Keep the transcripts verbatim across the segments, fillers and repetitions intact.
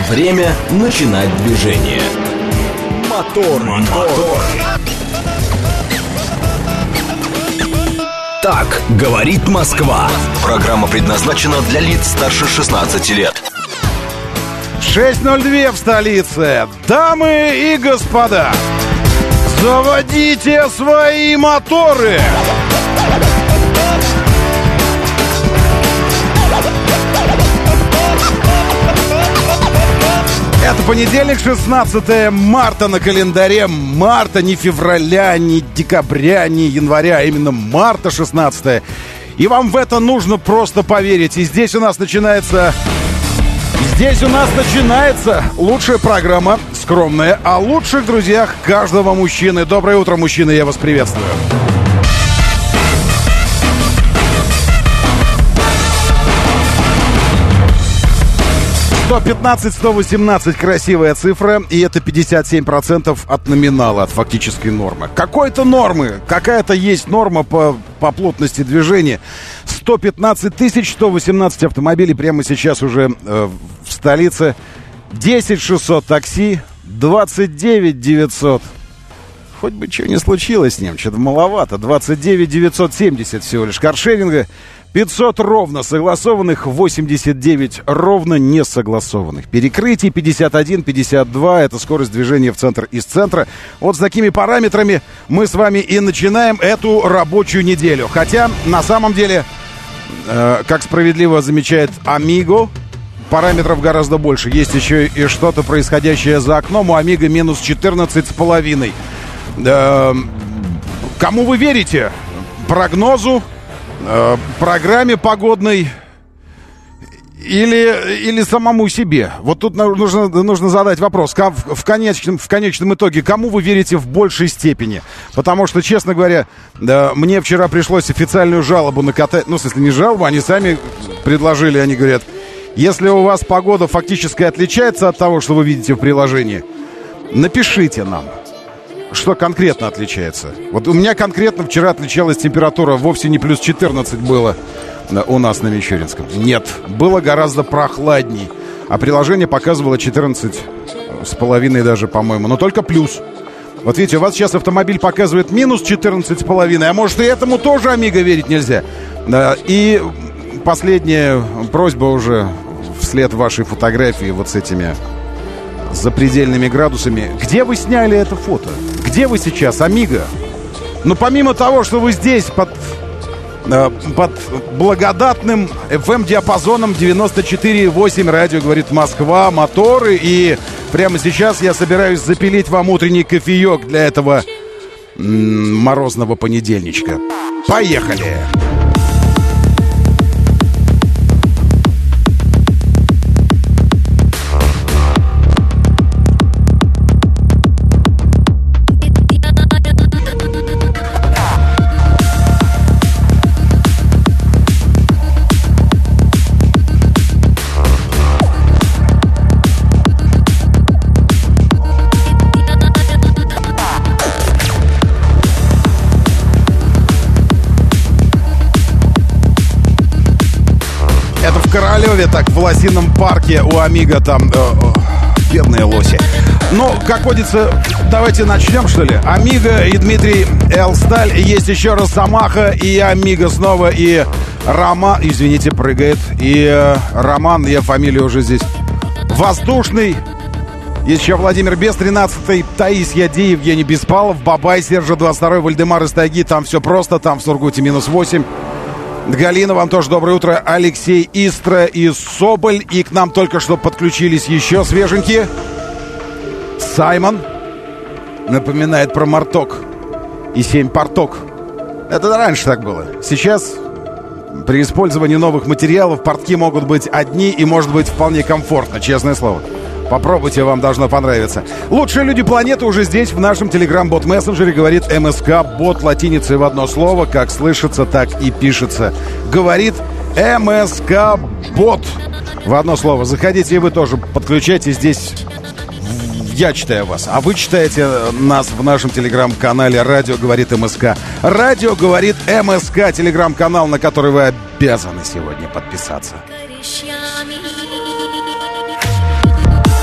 Время начинать движение. Мотор, мотор. Так говорит Москва. Программа предназначена для лиц старше шестнадцати лет. шесть ноль два в столице. Дамы и господа, заводите свои моторы. Это понедельник, шестнадцатое марта на календаре. Марта, не февраля, не декабря, не января, а именно марта шестнадцатое. И вам в это нужно просто поверить. И здесь у нас начинается... Здесь у нас начинается лучшая программа, скромная, о лучших друзьях каждого мужчины. Доброе утро, мужчины, я вас приветствую. сто пятнадцать сто восемнадцать красивая цифра, и это пятьдесят семь процентов от номинала, от фактической нормы. Какой-то нормы, какая-то есть норма по, по плотности движения. сто пятнадцать тысяч сто восемнадцать автомобилей прямо сейчас уже э, в столице. десять шестьсот такси, двадцать девять девятьсот. Хоть бы что ни случилось с ним, что-то маловато. двадцать девять девятьсот семьдесят всего лишь каршеринга. пятьсот ровно согласованных, восемьдесят девять ровно не согласованных. Перекрытий пятьдесят один пятьдесят два, это скорость движения в центр из центра. Вот с такими параметрами мы с вами и начинаем эту рабочую неделю. Хотя, на самом деле, э, как справедливо замечает Амиго, параметров гораздо больше. Есть еще и что-то происходящее за окном. У Амиго минус четырнадцать с половиной. Э, кому вы верите? Прогнозу? Программе погодной или, или самому себе? Вот тут нужно, нужно задать вопрос. В конечном, в конечном итоге, кому вы верите в большей степени? Потому что, честно говоря, мне вчера пришлось официальную жалобу накатать. Ну, в смысле, не жалобу, они сами предложили. Они говорят, если у вас погода фактически отличается от того, что вы видите в приложении, напишите нам. Что конкретно отличается? Вот у меня конкретно вчера отличалась температура. Вовсе не плюс четырнадцать было у нас на Мичуринском. Нет, было гораздо прохладней. А приложение показывало четырнадцать с половиной даже, по-моему. Но только плюс. Вот видите, у вас сейчас автомобиль показывает минус четырнадцать с половиной. А может, и этому тоже, Амиго, верить нельзя. И последняя просьба уже вслед вашей фотографии вот с этими запредельными градусами. Где вы сняли это фото? Где вы сейчас, Амиго? Ну, помимо того, что вы здесь под, э, под благодатным эф эм-диапазоном девяносто четыре и восемь, радио говорит Москва, моторы, и прямо сейчас я собираюсь запилить вам утренний кофеек для этого м- морозного понедельничка. Поехали! Королеве, так, в лосином парке у Амиго там э, э, бедные лоси. Ну, как водится, давайте начнем, что ли. Амиго и Дмитрий Элсталь. Есть еще Росомаха и Амиго снова. И Роман, извините, прыгает. И э, Роман, я фамилию уже здесь. Воздушный. Есть еще Владимир Бес, тринадцатый, Таис Яди, Евгений Беспалов, Бабай, Сержа двадцать второй, Вальдемар из Тайги. Там все просто, там в Сургуте минус восемь. Галина, вам тоже доброе утро. Алексей Истра и Соболь. И к нам только что подключились еще свеженькие. Саймон. Напоминает про Марток. И семь Порток. Это раньше так было. Сейчас при использовании новых материалов портки могут быть одни и может быть вполне комфортно, честное слово. Попробуйте, вам должно понравиться. Лучшие люди планеты уже здесь, в нашем телеграм-бот-мессенджере, говорит МСК-бот латиницей в одно слово. Как слышится, так и пишется. Говорит МСК-бот в одно слово. Заходите и вы тоже подключайтесь здесь. Я читаю вас, а вы читаете нас в нашем телеграм-канале «Радио говорит МСК». «Радио говорит МСК», телеграм-канал, на который вы обязаны сегодня подписаться.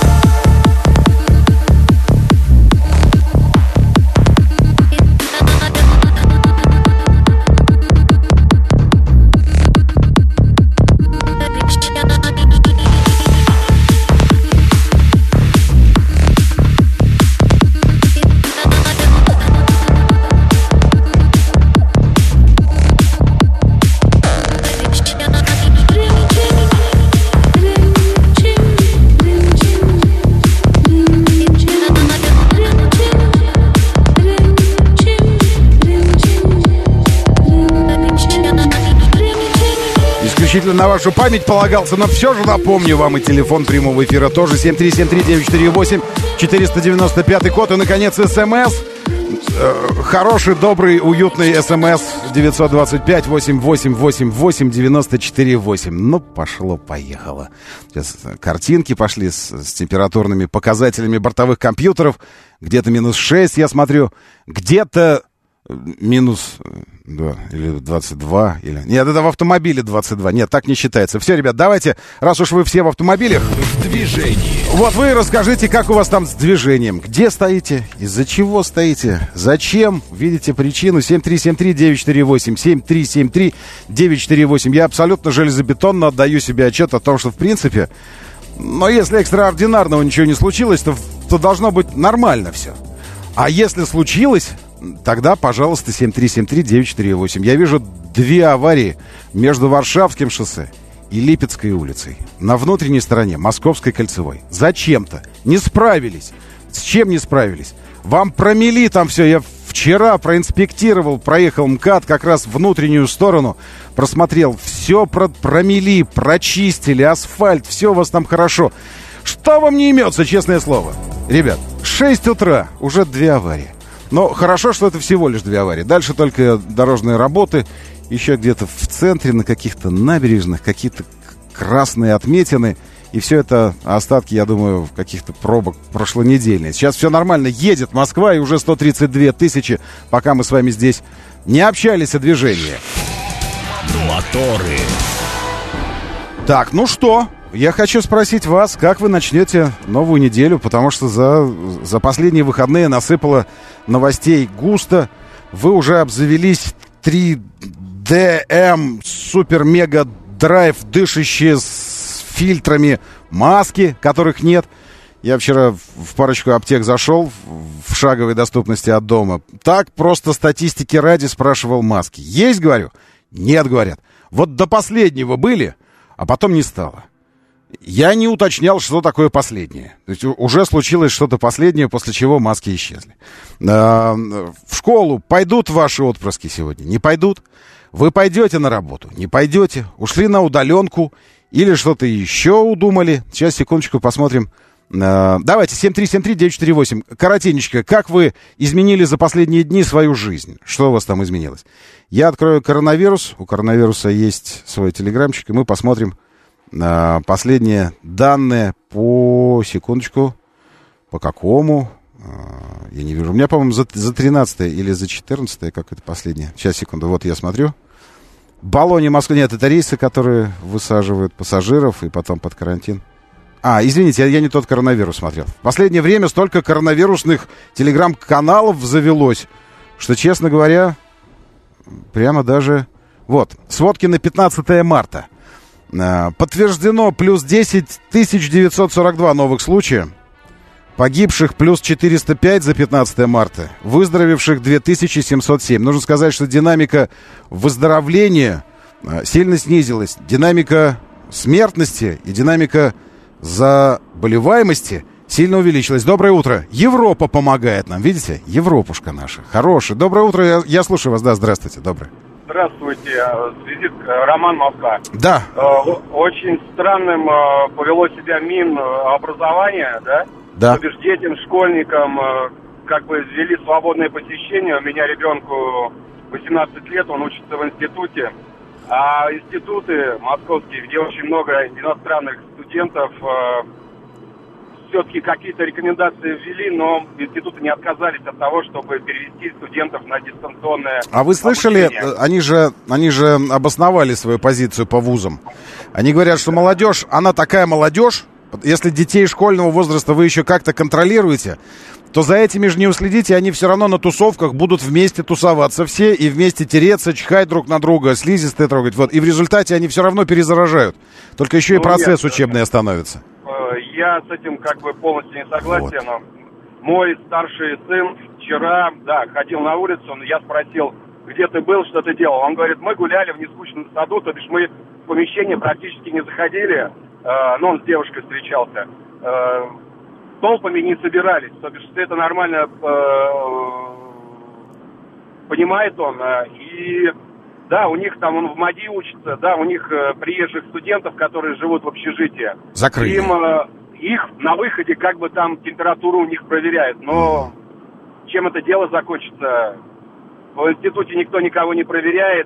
исключительно на вашу память полагался, но все же напомню вам и телефон прямого эфира тоже семь три семь три девять четыре восемь, четыреста девяносто пятый код и, наконец, СМС. Хороший, добрый, уютный СМС девятьсот двадцать пять восемь восемь восемь восемь девяносто четыре восемь. Ну, пошло-поехало. Сейчас картинки пошли с, с температурными показателями бортовых компьютеров. Где-то минус шесть, я смотрю. Где-то минус да, или двадцать два. Или... Нет, это в автомобиле двадцать два. Нет, так не считается. Все, ребят, давайте, раз уж вы все в автомобилях... В движении. Вот вы расскажите, как у вас там с движением. Где стоите? Из-за чего стоите? Зачем? Видите причину? семь три семь три девять четыре восемь. семь три семь три девять четыре восемь. Я абсолютно железобетонно отдаю себе отчет о том, что в принципе... Но если экстраординарного ничего не случилось, то, то должно быть нормально все. А если случилось... Тогда, пожалуйста, семь три семь три девять четыре восемь. Я вижу две аварии между Варшавским шоссе и Липецкой улицей. На внутренней стороне Московской кольцевой. Зачем-то не справились. С чем не справились? Вам промели там все. Я вчера проинспектировал, проехал МКАД как раз внутреннюю сторону. Просмотрел. Все про- промели, прочистили, асфальт. Все у вас там хорошо. Что вам не имется, честное слово? Ребят, шесть утра, уже две аварии. Но хорошо, что это всего лишь две аварии. Дальше только дорожные работы. Еще где-то в центре, на каких-то набережных, какие-то красные отметины. И все это остатки, я думаю, каких-то пробок прошлонедельные. Сейчас все нормально. Едет Москва, и уже сто тридцать две тысячи, пока мы с вами здесь не общались о движении. Моторы. Так, ну что? Я хочу спросить вас, как вы начнете новую неделю, потому что за, за последние выходные насыпало новостей густо. Вы уже обзавелись три дэ эм супер-мега-драйв, дышащие с фильтрами маски, которых нет. Я вчера в парочку аптек зашел в шаговой доступности от дома. Так просто статистики ради спрашивал маски. Есть, говорю? Нет, говорят. Вот до последнего были, а потом не стало. Я не уточнял, что такое последнее. То есть уже случилось что-то последнее, после чего маски исчезли. В школу пойдут ваши отпрыски сегодня? Не пойдут? Вы пойдете на работу? Не пойдете? Ушли на удаленку? Или что-то еще удумали? Сейчас, секундочку, посмотрим. Давайте, семь три семь три девять четыре восемь. Коротенечко, как вы изменили за последние дни свою жизнь? Что у вас там изменилось? Я открою коронавирус. У коронавируса есть свой телеграмчик, и мы посмотрим последние данные по, секундочку, по какому, я не вижу. У меня, по-моему, за, за тринадцатое или за четырнадцатое, как это последнее. Сейчас, секунду, вот я смотрю. Болонья, Москва, нет, это рейсы, которые высаживают пассажиров и потом под карантин. А, извините, я, я не тот коронавирус смотрел. В последнее время столько коронавирусных телеграм-каналов завелось, что, честно говоря, прямо даже... Вот, сводки на пятнадцатое марта. Подтверждено плюс десять тысяч девятьсот сорок два новых случая. Погибших плюс четыреста пять за пятнадцатое марта. Выздоровевших две тысячи семьсот семь. Нужно сказать, что динамика выздоровления сильно снизилась. Динамика смертности и динамика заболеваемости сильно увеличилась. Доброе утро. Европа помогает нам. Видите? Европушка наша. Хорошая. Доброе утро. Я, я слушаю вас. Да, здравствуйте. Доброе. Здравствуйте, визит Роман, Москва. Да. Очень странным повело себя Минобразование, да? Да. То бишь детям, школьникам как бы ввели свободное посещение. У меня ребенку восемнадцать лет, он учится в институте. А институты московские, где очень много иностранных студентов, все-таки какие-то рекомендации ввели, но институты не отказались от того, чтобы перевести студентов на дистанционное А вы слышали, обучение. они же, они же обосновали свою позицию по вузам. Они говорят, что молодежь, она такая молодежь, если детей школьного возраста вы еще как-то контролируете, то за этими же не уследите, они все равно на тусовках будут вместе тусоваться все и вместе тереться, чихать друг на друга, слизистые трогать. Вот. И в результате они все равно перезаражают. Только еще Ну, и процесс нет, учебный остановится. Я с этим как бы полностью не согласен. Вот. Мой старший сын вчера, да, ходил на улицу, я спросил, где ты был, что ты делал. Он говорит, мы гуляли в нескучном саду, то бишь мы в помещение практически не заходили, э, но он с девушкой встречался. Э, толпами не собирались, то бишь это нормально э, понимает он. Э, и Да, у них там, он в МАДИ учится, да, у них э, приезжих студентов, которые живут в общежитии. Закрыли. Им, э, их на выходе как бы там температуру у них проверяют, но mm. чем это дело закончится? В институте никто никого не проверяет,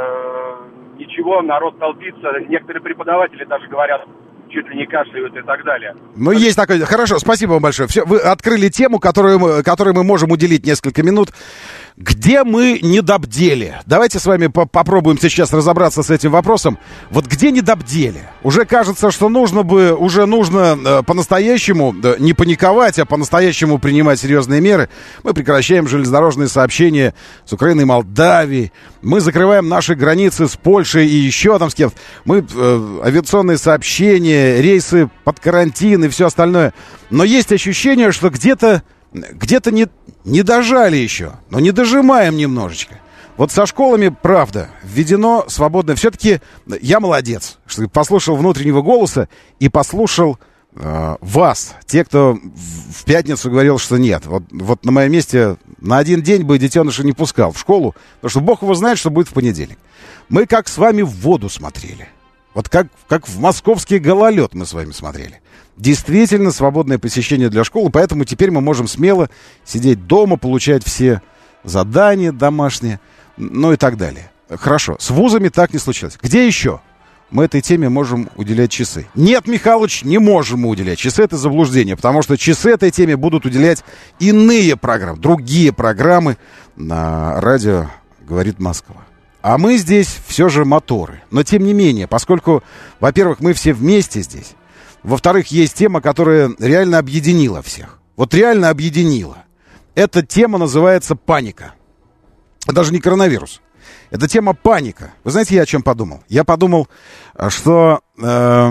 э, ничего, народ толпится, некоторые преподаватели даже говорят, чуть ли не кашляют и так далее. Ну, есть такое. Хорошо, спасибо вам большое. Все, вы открыли тему, которую мы, которой мы можем уделить несколько минут. Где мы недобдели? Давайте с вами по- попробуем сейчас разобраться с этим вопросом. Вот где недобдели? Уже кажется, что нужно бы, уже нужно э, по-настоящему э, не паниковать, а по-настоящему принимать серьезные меры. Мы прекращаем железнодорожные сообщения с Украиной и Молдавией. Мы закрываем наши границы с Польшей и еще там с кем-то. Мы э, авиационные сообщения, рейсы под карантин и все остальное. Но есть ощущение, что где-то где-то не, не дожали еще, но не дожимаем немножечко. Вот со школами, правда, введено свободное. Все-таки я молодец, что послушал внутреннего голоса и послушал э, вас, те, кто в пятницу говорил, что нет. Вот, вот на моем месте на один день бы детеныша не пускал в школу, потому что Бог его знает, что будет в понедельник. Мы как с вами в воду смотрели. Вот как, как в московский гололед мы с вами смотрели. Действительно свободное посещение для школы, поэтому теперь мы можем смело сидеть дома, получать все задания домашние, ну и так далее. Хорошо, с вузами так не случилось. Где еще мы этой теме можем уделять часы? Нет, Михалыч, не можем мы уделять часы, это заблуждение, потому что часы этой теме будут уделять иные программы, другие программы на радио «Говорит Москва». А мы здесь все же моторы. Но тем не менее, поскольку, во-первых, мы все вместе здесь, во-вторых, есть тема, которая реально объединила всех. Вот реально объединила. Эта тема называется паника. Это даже не коронавирус. Это тема паника. Вы знаете, я о чем подумал? Я подумал, что э,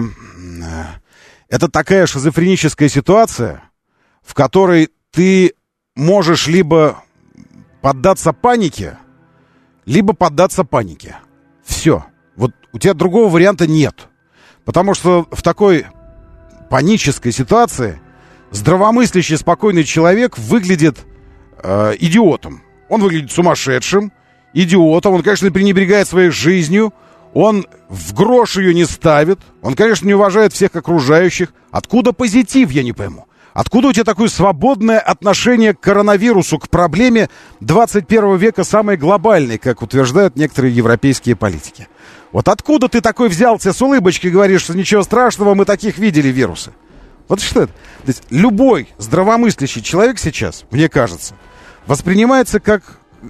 это такая шизофреническая ситуация, в которой ты можешь либо поддаться панике, либо поддаться панике. Все. Вот у тебя другого варианта нет. Потому что в такой панической ситуации здравомыслящий, спокойный человек выглядит э, идиотом. Он выглядит сумасшедшим, идиотом. Он, конечно, пренебрегает своей жизнью. Он в грош ее не ставит. Он, конечно, не уважает всех окружающих. Откуда позитив, я не пойму. Откуда у тебя такое свободное отношение к коронавирусу, к проблеме двадцать первого века, самой глобальной, как утверждают некоторые европейские политики? Вот откуда ты такой взялся с улыбочкой, говоришь, что ничего страшного, мы таких видели вирусы? Вот что это? То есть любой здравомыслящий человек сейчас, мне кажется, воспринимается как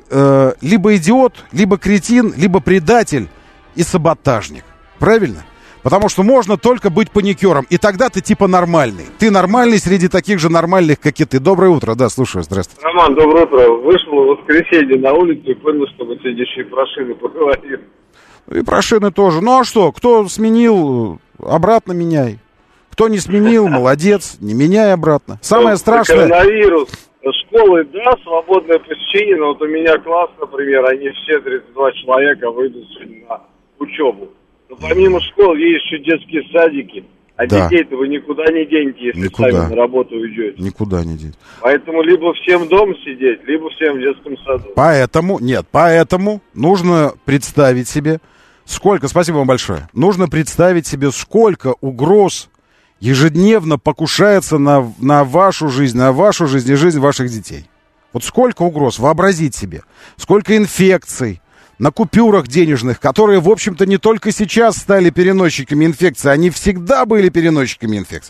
э, либо идиот, либо кретин, либо предатель и саботажник. Правильно? Потому что можно только быть паникером, и тогда ты типа нормальный. Ты нормальный среди таких же нормальных, как и ты. Доброе утро, да, слушаю, здравствуйте. Роман, доброе утро. Вышел в воскресенье на улицу и понял, что мы сегодня еще и про шины поговорим. И про шины тоже. Ну а что, кто сменил, обратно меняй. Кто не сменил, молодец, не меняй обратно. Самое страшное... Коронавирус. Школы, да, свободное посещение, но вот у меня класс, например, они все тридцать два человека выйдут сегодня на учебу. Но помимо школ есть еще детские садики. А да. Детей-то вы никуда не денете, если никуда. Сами на работу уйдете. Никуда не денете. Поэтому либо всем дома сидеть, либо всем в детском саду. Поэтому, нет, поэтому нужно представить себе, сколько, спасибо вам большое, нужно представить себе, сколько угроз ежедневно покушается на, на вашу жизнь, на вашу жизнь и жизнь ваших детей. Вот сколько угроз, вообразить себе, сколько инфекций на купюрах денежных, которые, в общем-то, не только сейчас стали переносчиками инфекции, они всегда были переносчиками инфекции.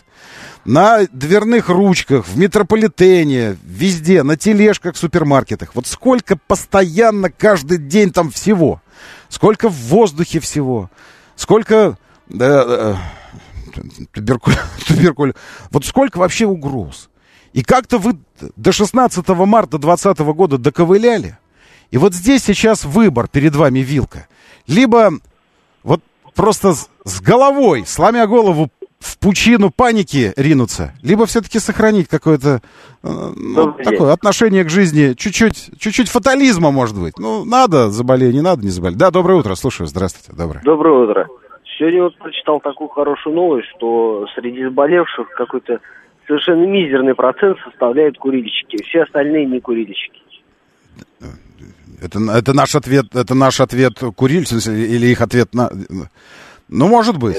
На дверных ручках, в метрополитене, везде, на тележках в супермаркетах. Вот сколько постоянно каждый день там всего. Сколько в воздухе всего. Сколько... Да, туберкуль, туберкуль. Вот сколько вообще угроз. И как-то вы до шестнадцатого марта двадцатого года доковыляли. И вот здесь сейчас выбор перед вами, вилка. Либо вот просто с, с головой, сломя голову, в пучину паники ринуться, либо все-таки сохранить какое-то э, ну, такое отношение к жизни, чуть-чуть, чуть-чуть фатализма, может быть. Ну, надо заболеть, не надо не заболеть. Да, доброе утро, слушаю, здравствуйте, доброе. Доброе утро. Сегодня вот прочитал такую хорошую новость, что среди заболевших какой-то совершенно мизерный процент составляют курильщики. Все остальные не курильщики. Это, это наш ответ, это наш ответ курильщикам или их ответ на... Ну, может быть.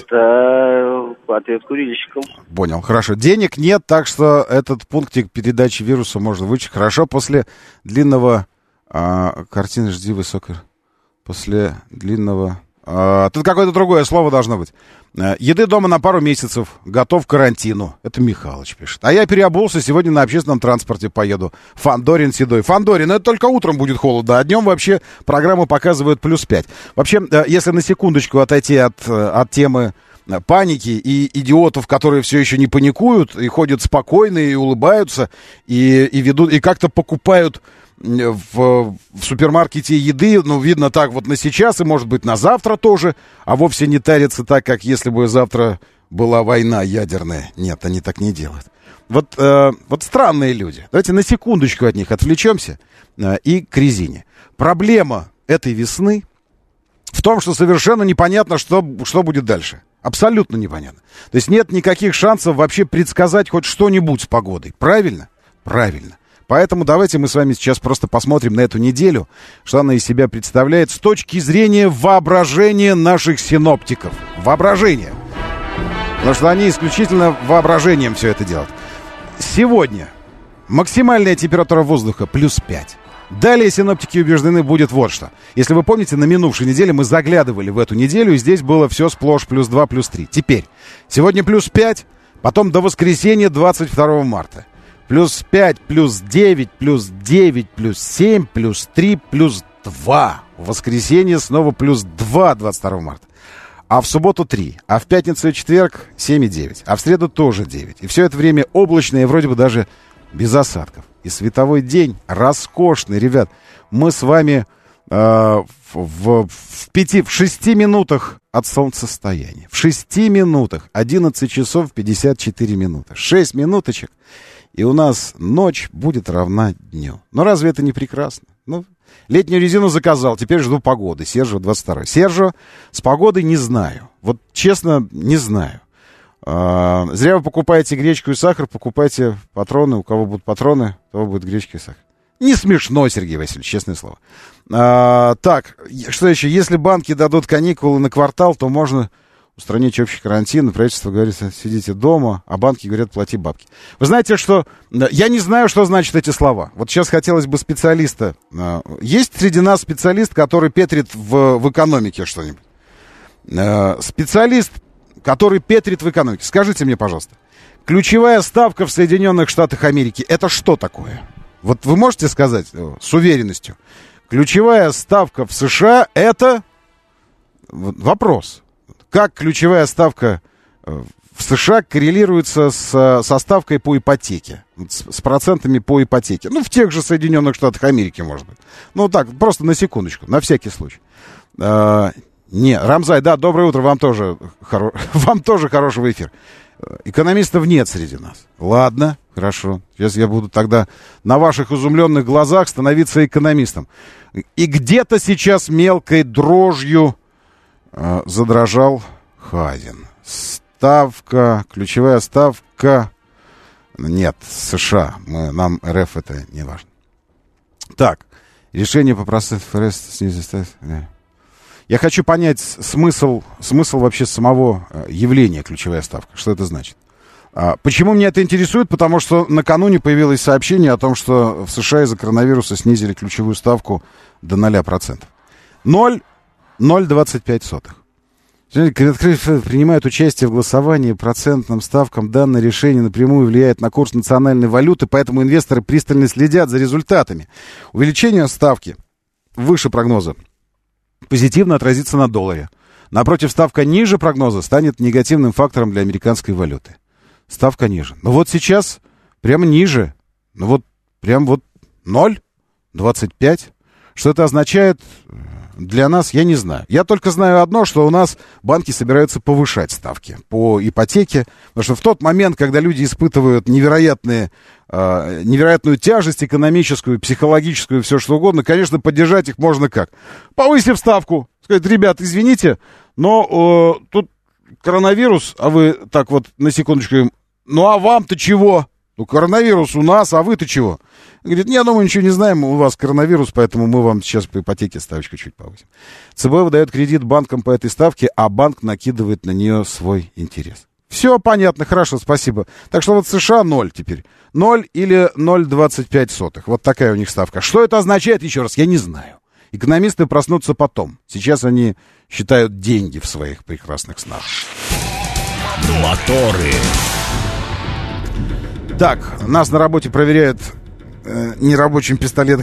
Это ответ курильщикам. Понял, хорошо. Денег нет, так что этот пунктик передачи вируса можно вычесть. Хорошо, после длинного... А, картины «Жди высокой». После длинного... А, тут какое-то другое слово должно быть. Еды дома на пару месяцев, готов к карантину. Это Михалыч пишет. А я переобулся, сегодня на общественном транспорте поеду. Фандорин седой. Фандорин, это только утром будет холодно, а днем вообще программы показывают плюс пять. Вообще, если на секундочку отойти от, от темы паники и идиотов, которые все еще не паникуют, и ходят спокойно, и улыбаются, и, и ведут, и как-то покупают в, в супермаркете еды, ну, видно так вот на сейчас, и, может быть, на завтра тоже, а вовсе не тарятся так, как если бы завтра была война ядерная. Нет, они так не делают. Вот, э, вот странные люди. Давайте на секундочку от них отвлечемся э, и к резине. Проблема этой весны в том, что совершенно непонятно, что, что будет дальше. Абсолютно непонятно. То есть нет никаких шансов вообще предсказать хоть что-нибудь с погодой. Правильно? Правильно. Поэтому давайте мы с вами сейчас просто посмотрим на эту неделю, что она из себя представляет с точки зрения воображения наших синоптиков. Воображение. Потому что они исключительно воображением все это делают. Сегодня максимальная температура воздуха плюс пять. Далее синоптики убеждены будет вот что. Если вы помните, на минувшей неделе мы заглядывали в эту неделю, и здесь было все сплошь плюс два, плюс три. Теперь, сегодня плюс пять, потом до воскресенья двадцать второго марта. Плюс пять, плюс девять, плюс девять, плюс семь, плюс три, плюс два. В воскресенье снова плюс два двадцать второго марта. А в субботу три. А в пятницу и четверг семь и девять. А в среду тоже девять. И все это время облачное и вроде бы даже без осадков. И световой день роскошный, ребят. Мы с вами э, в, в, в, пяти, в шести минутах от солнцестояния. В шести минутах. одиннадцать часов пятьдесят четыре минуты. шесть минуточек. И у нас ночь будет равна дню. Но разве это не прекрасно? Ну, летнюю резину заказал, теперь жду погоды. Сержио двадцать второй. Сержио, с погодой не знаю. Вот честно, не знаю. А, зря вы покупаете гречку и сахар, покупайте патроны. У кого будут патроны, у того будет гречка и сахар. Не смешно, Сергей Васильевич, честное слово. А, так, что еще? Если банки дадут каникулы на квартал, то можно устранить общий карантин. Правительство говорит, сидите дома, а банки говорят, плати бабки. Вы знаете, что... Я не знаю, что значат эти слова. Вот сейчас хотелось бы специалиста... Есть среди нас специалист, который петрит в, в экономике что-нибудь? Специалист, который петрит в экономике. Скажите мне, пожалуйста, ключевая ставка в Соединенных Штатах Америки, это что такое? Вот вы можете сказать с уверенностью? Ключевая ставка в США, это... Вопрос. Как ключевая ставка в США коррелируется с, со ставкой по ипотеке, с, с процентами по ипотеке? Ну, в тех же Соединенных Штатах Америки, может быть. Ну, так, просто на секундочку, на всякий случай. А, не, Рамзай, да, доброе утро, вам тоже, хоро... вам тоже хорошего эфира. Экономистов нет среди нас. Ладно, хорошо. Сейчас я буду тогда на ваших изумленных глазах становиться экономистом. И где-то сейчас мелкой дрожью задрожал Хазин. Ставка, ключевая ставка... Нет, США. Мы, нам РФ это не важно. Так, решение по проценту ФРС снизить ставку. Я хочу понять смысл, смысл вообще самого явления ключевая ставка. Что это значит? А, почему меня это интересует? Потому что накануне появилось сообщение о том, что в США из-за коронавируса снизили ключевую ставку до нуля процентов. ноль целых двадцать пять сотых. Принимают участие в голосовании процентным ставкам. Данное решение напрямую влияет на курс национальной валюты, поэтому инвесторы пристально следят за результатами. Увеличение ставки выше прогноза позитивно отразится на долларе. Напротив, ставка ниже прогноза станет негативным фактором для американской валюты. Ставка ниже. Но вот сейчас прямо ниже. Ну вот прям вот ноль целых двадцать пять сотых. Что это означает для нас, я не знаю. Я только знаю одно, что у нас банки собираются повышать ставки по ипотеке. Потому что в тот момент, когда люди испытывают невероятные, э, невероятную тяжесть экономическую, психологическую, все что угодно, конечно, поддержать их можно как? Повысив ставку. Сказать, ребят, извините, но э, тут коронавирус, а вы так вот на секундочку, ну а вам-то чего? Ну, коронавирус у нас, а вы-то чего? Говорит, не, ну мы ничего не знаем, у вас коронавирус, поэтому мы вам сейчас по ипотеке ставочку чуть повысим. ЦБ выдает кредит банкам по этой ставке, а банк накидывает на нее свой интерес. Все понятно, хорошо, спасибо. Так что вот США ноль теперь. ноль или ноль целых двадцать пять сотых. Вот такая у них ставка. Что это означает, еще раз, я не знаю. Экономисты проснутся потом. Сейчас они считают деньги в своих прекрасных снах. Моторы. Так, нас на работе проверяют э, нерабочим пистолет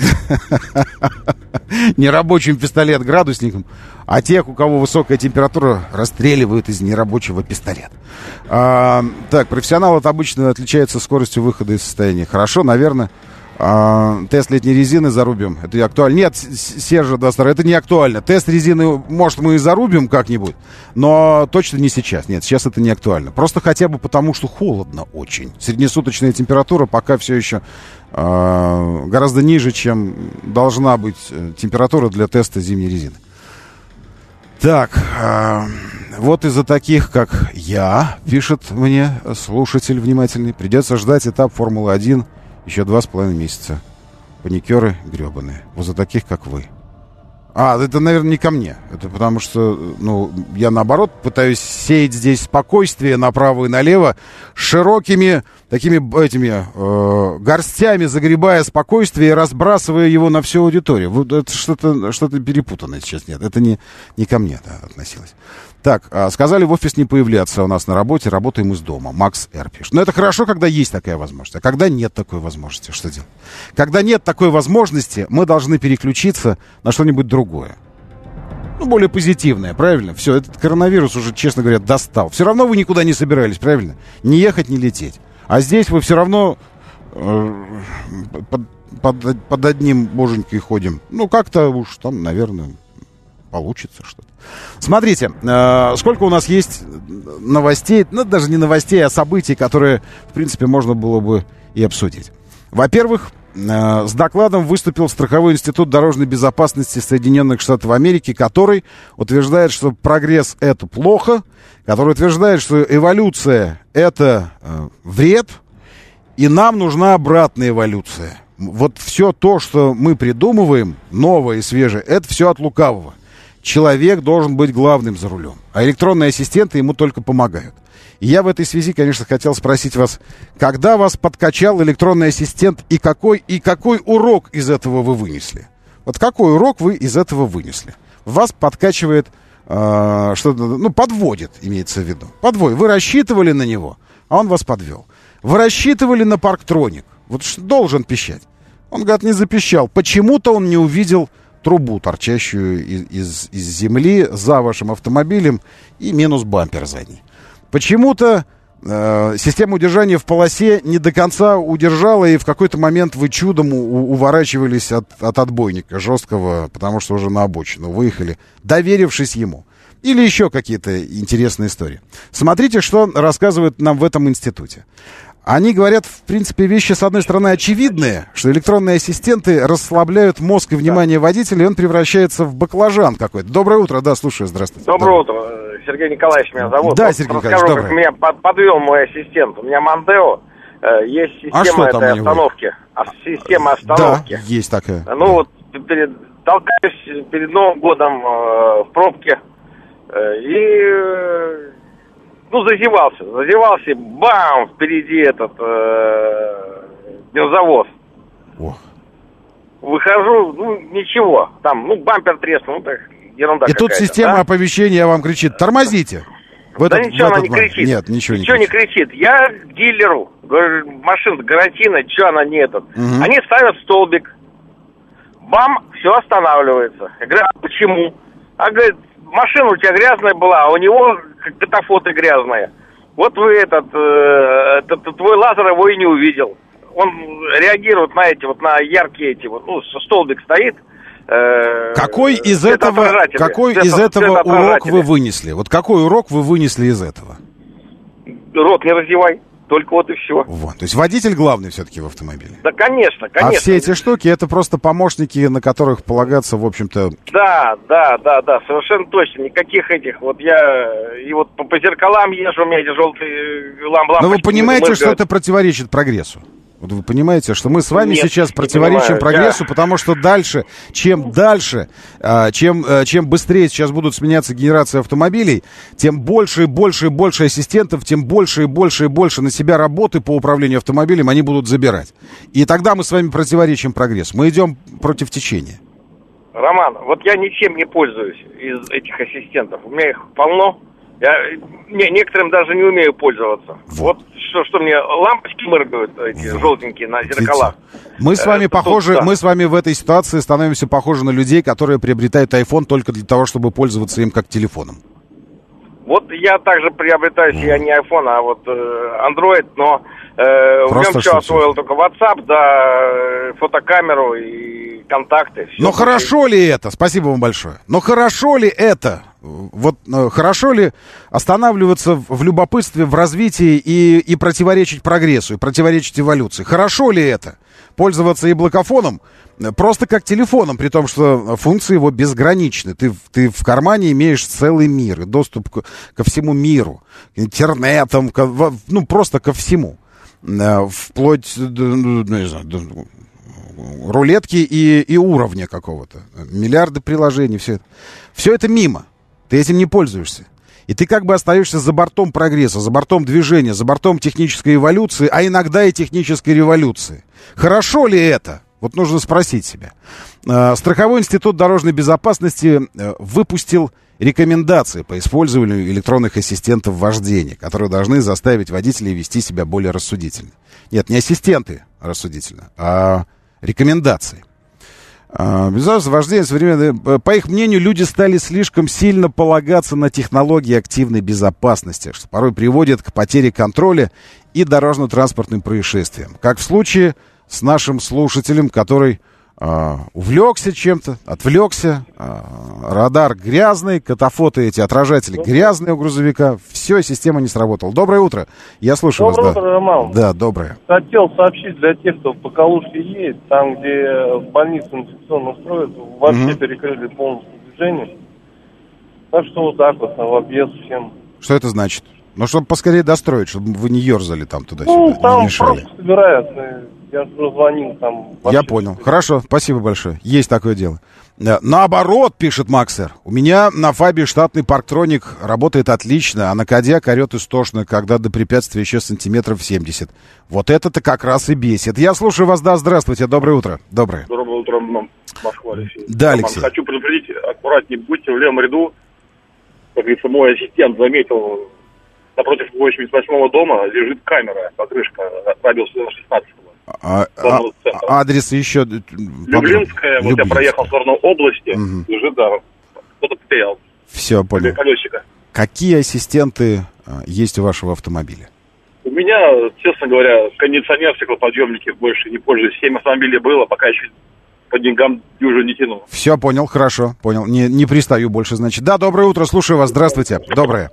нерабочим пистолет градусником, а тех, у кого высокая температура, расстреливают из нерабочего пистолета. А, так, профессионал это обычно отличается скоростью выхода из состояния. Хорошо, наверное. А, тест летней резины зарубим. Это актуально. Нет, Сержа двадцать два, это не актуально. Тест резины, может, мы и зарубим как-нибудь, но точно не сейчас. Нет, сейчас это не актуально. Просто хотя бы потому, что холодно очень. Среднесуточная температура пока все еще а, гораздо ниже, чем должна быть температура для теста зимней резины. Так, а, вот из-за таких, как я, пишет мне слушатель внимательный, придется ждать этап Формулы один еще два с половиной месяца. Паникеры гребаные. Вот за таких, как вы. А, это, наверное, не ко мне. Это потому что, ну, я, наоборот, пытаюсь сеять здесь спокойствие направо и налево, широкими такими этими э, горстями загребая спокойствие и разбрасывая его на всю аудиторию. Вот это что-то, что-то перепутанное сейчас. Нет, это не, не ко мне, да, относилось. Так, сказали в офис не появляться у нас на работе, работаем из дома. Макс Р. пишет. Но это хорошо, когда есть такая возможность. А когда нет такой возможности, что делать? Когда нет такой возможности, мы должны переключиться на что-нибудь другое. Ну, более позитивное, правильно? Все, этот коронавирус уже, честно говоря, достал. Все равно вы никуда не собирались, правильно? Не ехать, не лететь. А здесь вы все равно э, под, под, под одним боженькой ходим. Ну, как-то уж там, наверное, получится что-то. Смотрите, э, сколько у нас есть новостей, ну, даже не новостей, а событий, которые, в принципе, можно было бы и обсудить. Во-первых, э, с докладом выступил Страховой институт дорожной безопасности Соединенных Штатов Америки, который утверждает, что прогресс — это плохо, который утверждает, что эволюция — это э, вред, и нам нужна обратная эволюция. Вот все то, что мы придумываем, новое и свежее, это все от лукавого. Человек должен быть главным за рулем, а электронные ассистенты ему только помогают. И я в этой связи, конечно, хотел спросить вас, когда вас подкачал электронный ассистент и какой, и какой урок из этого вы вынесли? Вот какой урок вы из этого вынесли? Вас подкачивает, э, что-то, ну, подводит, имеется в виду. Подводит. Вы рассчитывали на него, а он вас подвел. Вы рассчитывали на парктроник. Вот должен пищать. Он, говорит, не запищал. Почему-то он не увидел трубу, торчащую из, из, из земли за вашим автомобилем, и минус бампер задний. Почему-то э, система удержания в полосе не до конца удержала, и в какой-то момент вы чудом у, уворачивались от, от отбойника жесткого, потому что уже на обочину выехали, доверившись ему. Или еще какие-то интересные истории. Смотрите, что рассказывают нам в этом институте. Они говорят, в принципе, вещи, с одной стороны, очевидные, что электронные ассистенты расслабляют мозг и внимание водителя, и он превращается в баклажан какой-то. Доброе утро, да, слушаю, здравствуйте. Доброе утро, Сергей Николаевич меня зовут. Да, вот Сергей Николаевич, расскажу, доброе. как меня под, подвел мой ассистент. У меня Мондео, э, есть система а этой остановки. А, система остановки. Да, есть такая. Ну вот, перед, толкаюсь перед Новым годом э, в пробке, э, и... Э, Ну, зазевался, зазевался, бам, впереди этот э, бензовоз. Ох. Выхожу, ну, ничего, там, ну, бампер треснул, ну, так, ерунда И тут система да? оповещения вам кричит, тормозите. В Да этот, ничего в она этот не момент. кричит. Нет, ничего, ничего не кричит. не кричит. Я к дилеру, говорю, машина гарантийная, что она не этот. Угу. Они ставят столбик, бам, все останавливается. Я говорю, а почему? А говорит, машина у тебя грязная была, а у него катафоты грязные. Вот вы этот, э, этот, твой лазер его и не увидел. Он реагирует на эти вот, на яркие эти вот, ну, столбик стоит. Э, какой из этого, какой цвет, из этого урок вы цветоотражатели. вынесли? Вот какой урок вы вынесли из этого? Рот не раздевай. Только вот и все. Вот. То есть водитель главный все-таки в автомобиле? Да, конечно, конечно. А все эти штуки, это просто помощники, на которых полагаться, в общем-то... Да, да, да, да, совершенно точно. Никаких этих. Вот я и вот по, по зеркалам езжу, у меня эти желтые ламп лампочки. Но вы понимаете, моргают. что это противоречит прогрессу? Вот вы понимаете, что мы с вами Нет, сейчас не противоречим понимаю. прогрессу, Я... потому что дальше, чем дальше, чем, чем быстрее сейчас будут сменяться генерации автомобилей, тем больше и больше и больше ассистентов, тем больше и больше и больше на себя работы по управлению автомобилем они будут забирать. И тогда мы с вами противоречим прогрессу. Мы идем против течения. Роман, вот я ничем не пользуюсь из этих ассистентов. У меня их полно. Я не, некоторым даже не умею пользоваться. Вот, вот что, что мне лампочки моргают, эти вот. Желтенькие на зеркалах. Мы с вами э, похожи, тут, да. мы с вами в этой ситуации становимся похожи на людей, которые приобретают iPhone только для того, чтобы пользоваться им как телефоном. Вот я также приобретаю себе mm. не iPhone, а вот э, Android, но э, в нем все освоил только WhatsApp, да, фотокамеру и контакты. Но хорошо ли это? Спасибо вам большое. Но хорошо ли это? Вот э, хорошо ли останавливаться в, в любопытстве, в развитии и, и противоречить прогрессу, и противоречить эволюции? Хорошо ли это? Пользоваться яблокофоном просто как телефоном, при том, что функции его безграничны. Ты, ты в кармане имеешь целый мир, и доступ к, ко всему миру, к интернетам, ко, ну просто ко всему. Вплоть, ну, не знаю, рулетки и, и уровня какого-то. Миллиарды приложений, все это. Все это мимо. Ты этим не пользуешься. И ты как бы остаешься за бортом прогресса, за бортом движения, за бортом технической эволюции, а иногда и технической революции. Хорошо ли это? Вот нужно спросить себя. Страховой институт дорожной безопасности выпустил рекомендации по использованию электронных ассистентов вождения, которые должны заставить водителей вести себя более рассудительно. Нет, не ассистенты рассудительно, а рекомендации. Безопасность вождения современное. По их мнению, люди стали слишком сильно полагаться на технологии активной безопасности, что порой приводит к потере контроля и дорожно-транспортным происшествиям. Как в случае с нашим слушателем, который э, увлекся чем-то, отвлекся, э, радар грязный, катафоты эти, отражатели грязные у грузовика, все, система не сработала. Доброе утро, я слушаю доброе вас. Доброе да. утро, Роман. Да, доброе. Хотел сообщить для тех, кто по Калужке едет, там, где в больницу инфекционно строят, вообще mm-hmm. перекрыли полностью движение. Так что вот так вот, в объезд всем. Что это значит? Ну, чтобы поскорее достроить, чтобы вы не ерзали там туда-сюда, ну, не там мешали. Просто собираются. Я же звонил там. Я понял. Хорошо, спасибо большое. Есть такое дело. Наоборот, пишет Максер, у меня на Фабе штатный парктроник работает отлично, а на Кодиак орет истошно, когда до препятствия еще сантиметров семьдесят. Вот это-то как раз и бесит. Я слушаю вас, да, здравствуйте, доброе утро. Доброе. Доброе утро, Москва, Алексей. Да, Алексей. Хочу предупредить, аккуратнее будьте в левом ряду. Как говорится, мой ассистент заметил, напротив восемьдесят восьмого дома лежит камера, покрышка радиуса шестнадцатого. А, а, адрес еще... Люблинская, вот я проехал в сторону области, угу. лежит, да, кто-то потерял. Все, понял. Колесико. Какие ассистенты а, есть у вашего автомобиля? У меня, честно говоря, кондиционер, стеклоподъемники больше не пользуюсь. Семь автомобилей было, пока еще по деньгам дюжу не тянул. Все, понял, хорошо, понял. Не, не пристаю больше, значит. Да, доброе утро, слушаю вас, здравствуйте. Доброе.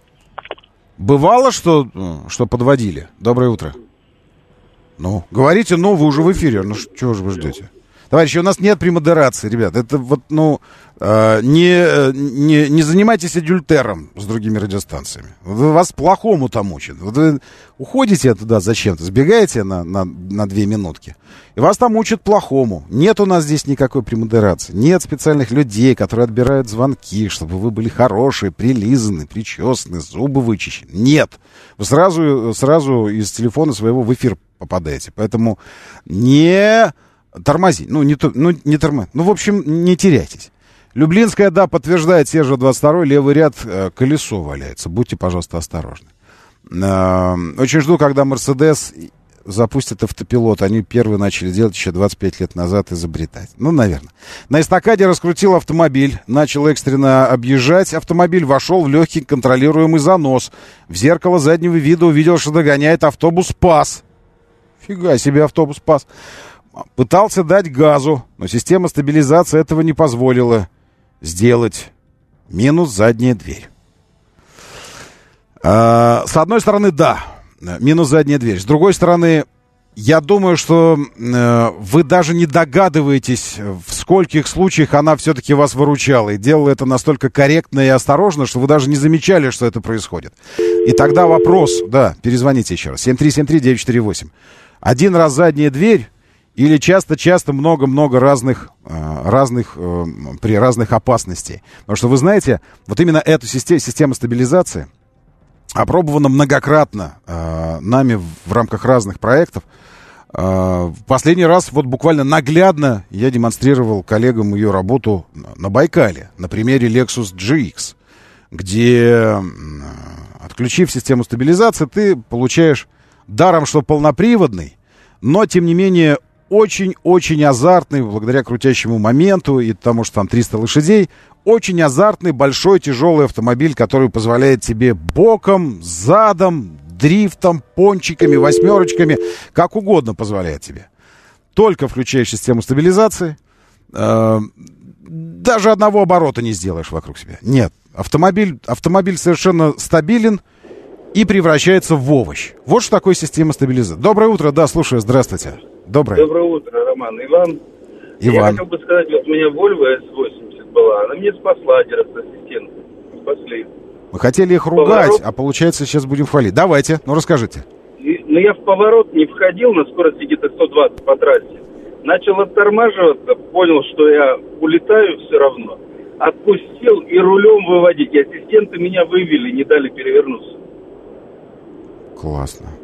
Бывало, что, что подводили? Доброе утро. Ну, говорите, ну, вы уже в эфире. Ну, чего же вы ждете? Товарищи, у нас нет премодерации, ребят. Это вот, ну, э, не, не, не занимайтесь адюльтером с другими радиостанциями. Вас плохому там учат. Вот вы уходите туда зачем-то, сбегаете на, на, на две минутки, и вас там учат плохому. Нет у нас здесь никакой премодерации. Нет специальных людей, которые отбирают звонки, чтобы вы были хорошие, прилизаны, причесаны, зубы вычищены. Нет. Вы сразу, сразу из телефона своего в эфир попадаете. Поэтому не... Тормози, ну не, ну, не тормози, ну, в общем, не теряйтесь. Люблинская, да, подтверждает, Сержа двадцать второй, левый ряд, э, колесо валяется. Будьте, пожалуйста, осторожны. Э, очень жду, когда Мерседес запустит автопилот. Они первые начали делать еще двадцать пять лет назад, изобретать. Ну, наверное. На эстакаде раскрутил автомобиль, начал экстренно объезжать. Автомобиль вошел в легкий контролируемый занос. В зеркало заднего вида увидел, что догоняет автобус ПАС. Фига себе, автобус ПАС. Пытался дать газу, но система стабилизации этого не позволила сделать. Минус задняя дверь. А, с одной стороны, да, минус задняя дверь. С другой стороны, я думаю, что э, вы даже не догадываетесь, в скольких случаях она все-таки вас выручала. И делала это настолько корректно и осторожно, что вы даже не замечали, что это происходит. И тогда вопрос, да, перезвоните еще раз. семь три семь три девять четыре восемь. Один раз задняя дверь или часто-часто много-много разных, э, разных э, при разных опасностей. Потому что вы знаете, вот именно эту систему, систему стабилизации опробована многократно э, нами в рамках разных проектов. Э, в последний раз вот буквально наглядно я демонстрировал коллегам ее работу на Байкале, на примере Lexus джи икс, где, э, отключив систему стабилизации, ты получаешь даром, что полноприводный, но, тем не менее, очень-очень азартный, благодаря крутящему моменту и тому, что там триста лошадей, очень азартный, большой, тяжелый автомобиль, который позволяет тебе боком, задом, дрифтом, пончиками, восьмерочками, как угодно позволяет тебе. Только включаешь систему стабилизации, э, даже одного оборота не сделаешь вокруг себя. Нет, автомобиль, автомобиль совершенно стабилен и превращается в овощ. Вот что такое система стабилизации. Доброе утро, да, слушаю, здравствуйте. Доброе. Доброе утро, Роман. Иван. Иван. Я хотел бы сказать, вот у меня Volvo эс восемьдесят была, она мне спасла директ-ассистент. Спасли. Мы хотели их ругать, Поворот. а получается сейчас будем хвалить. Давайте, ну расскажите. И, ну, я в поворот не входил на скорости где-то сто двадцать по трассе. Начал оттормаживаться, понял, что я улетаю все равно. Отпустил и рулем выводить. И ассистенты меня вывели, не дали перевернуться. Классно.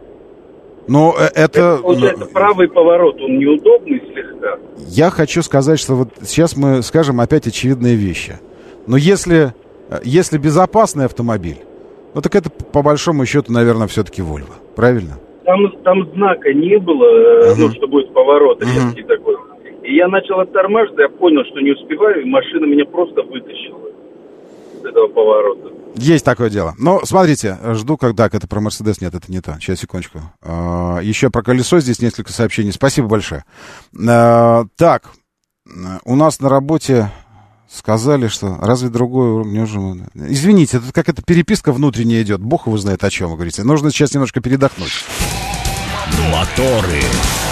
Но это... Это, получается, правый поворот, он неудобный слегка. Я хочу сказать, что вот сейчас мы скажем опять очевидные вещи. Но если, если безопасный автомобиль, ну так это по большому счету, наверное, все-таки Volvo. Правильно? Там, там знака не было, uh-huh. ну, что будет поворот резкий uh-huh. такой. И я начал оттормаживать, я понял, что не успеваю, и машина меня просто вытащила с этого поворота. Есть такое дело. Но смотрите, жду, когда это про Мерседес. Нет, это не то. Сейчас, секундочку. А, еще про колесо здесь несколько сообщений. Спасибо большое. А, так, у нас на работе сказали, что разве другой уровень уже... Извините, это как эта переписка внутренняя идет. Бог его знает, о чем вы говорите. Нужно сейчас немножко передохнуть. Моторы.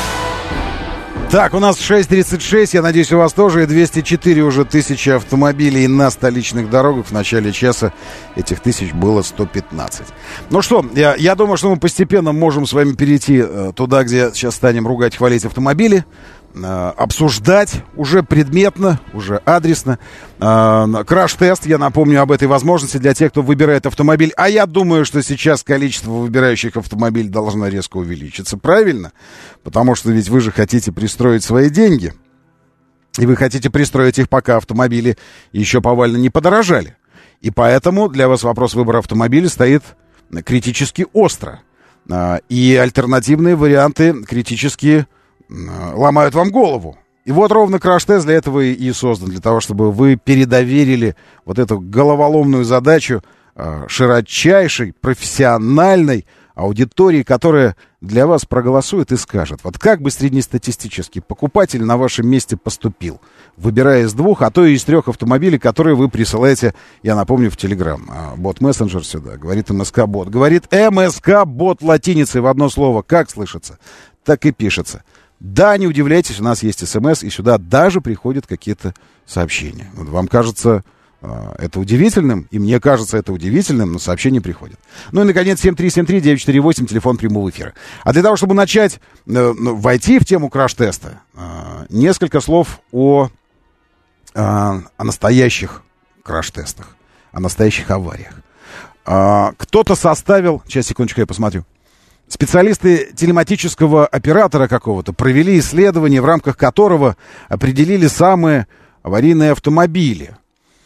Так, у нас шесть тридцать шесть, я надеюсь, у вас тоже, и двести четыре уже тысячи автомобилей на столичных дорогах. В начале часа этих тысяч было сто пятнадцать. Ну что, я, я думаю, что мы постепенно можем с вами перейти э, туда, где сейчас станем ругать, хвалить автомобили, э, обсуждать уже предметно, уже адресно. Э, краш-тест, я напомню об этой возможности для тех, кто выбирает автомобиль. А я думаю, что сейчас количество выбирающих автомобиль должно резко увеличиться, правильно? Потому что ведь вы же хотите пристроить свои деньги. И вы хотите пристроить их, пока автомобили еще повально не подорожали. И поэтому для вас вопрос выбора автомобиля стоит критически остро. И альтернативные варианты критически ломают вам голову. И вот ровно краш-тест для этого и создан. Для того, чтобы вы передоверили вот эту головоломную задачу широчайшей, профессиональной аудитории, которая для вас проголосует и скажет, вот как бы среднестатистический покупатель на вашем месте поступил, выбирая из двух, а то и из трех автомобилей, которые вы присылаете, я напомню, в Телеграм. Бот-мессенджер сюда, говорит МСК-бот. Говорит МСК-бот латиницей в одно слово. Как слышится, так и пишется. Да, не удивляйтесь, у нас есть СМС, и сюда даже приходят какие-то сообщения. Вот вам кажется... это удивительным, и мне кажется это удивительным, но сообщения приходят. Ну и, наконец, семь три семь три девять четыре восемь, телефон прямого эфира. А для того, чтобы начать э, войти в тему краш-теста, э, несколько слов о, э, о настоящих краш-тестах, о настоящих авариях. Э, кто-то составил... Сейчас, секундочку, я посмотрю. Специалисты телематического оператора какого-то провели исследование, в рамках которого определили самые аварийные автомобили.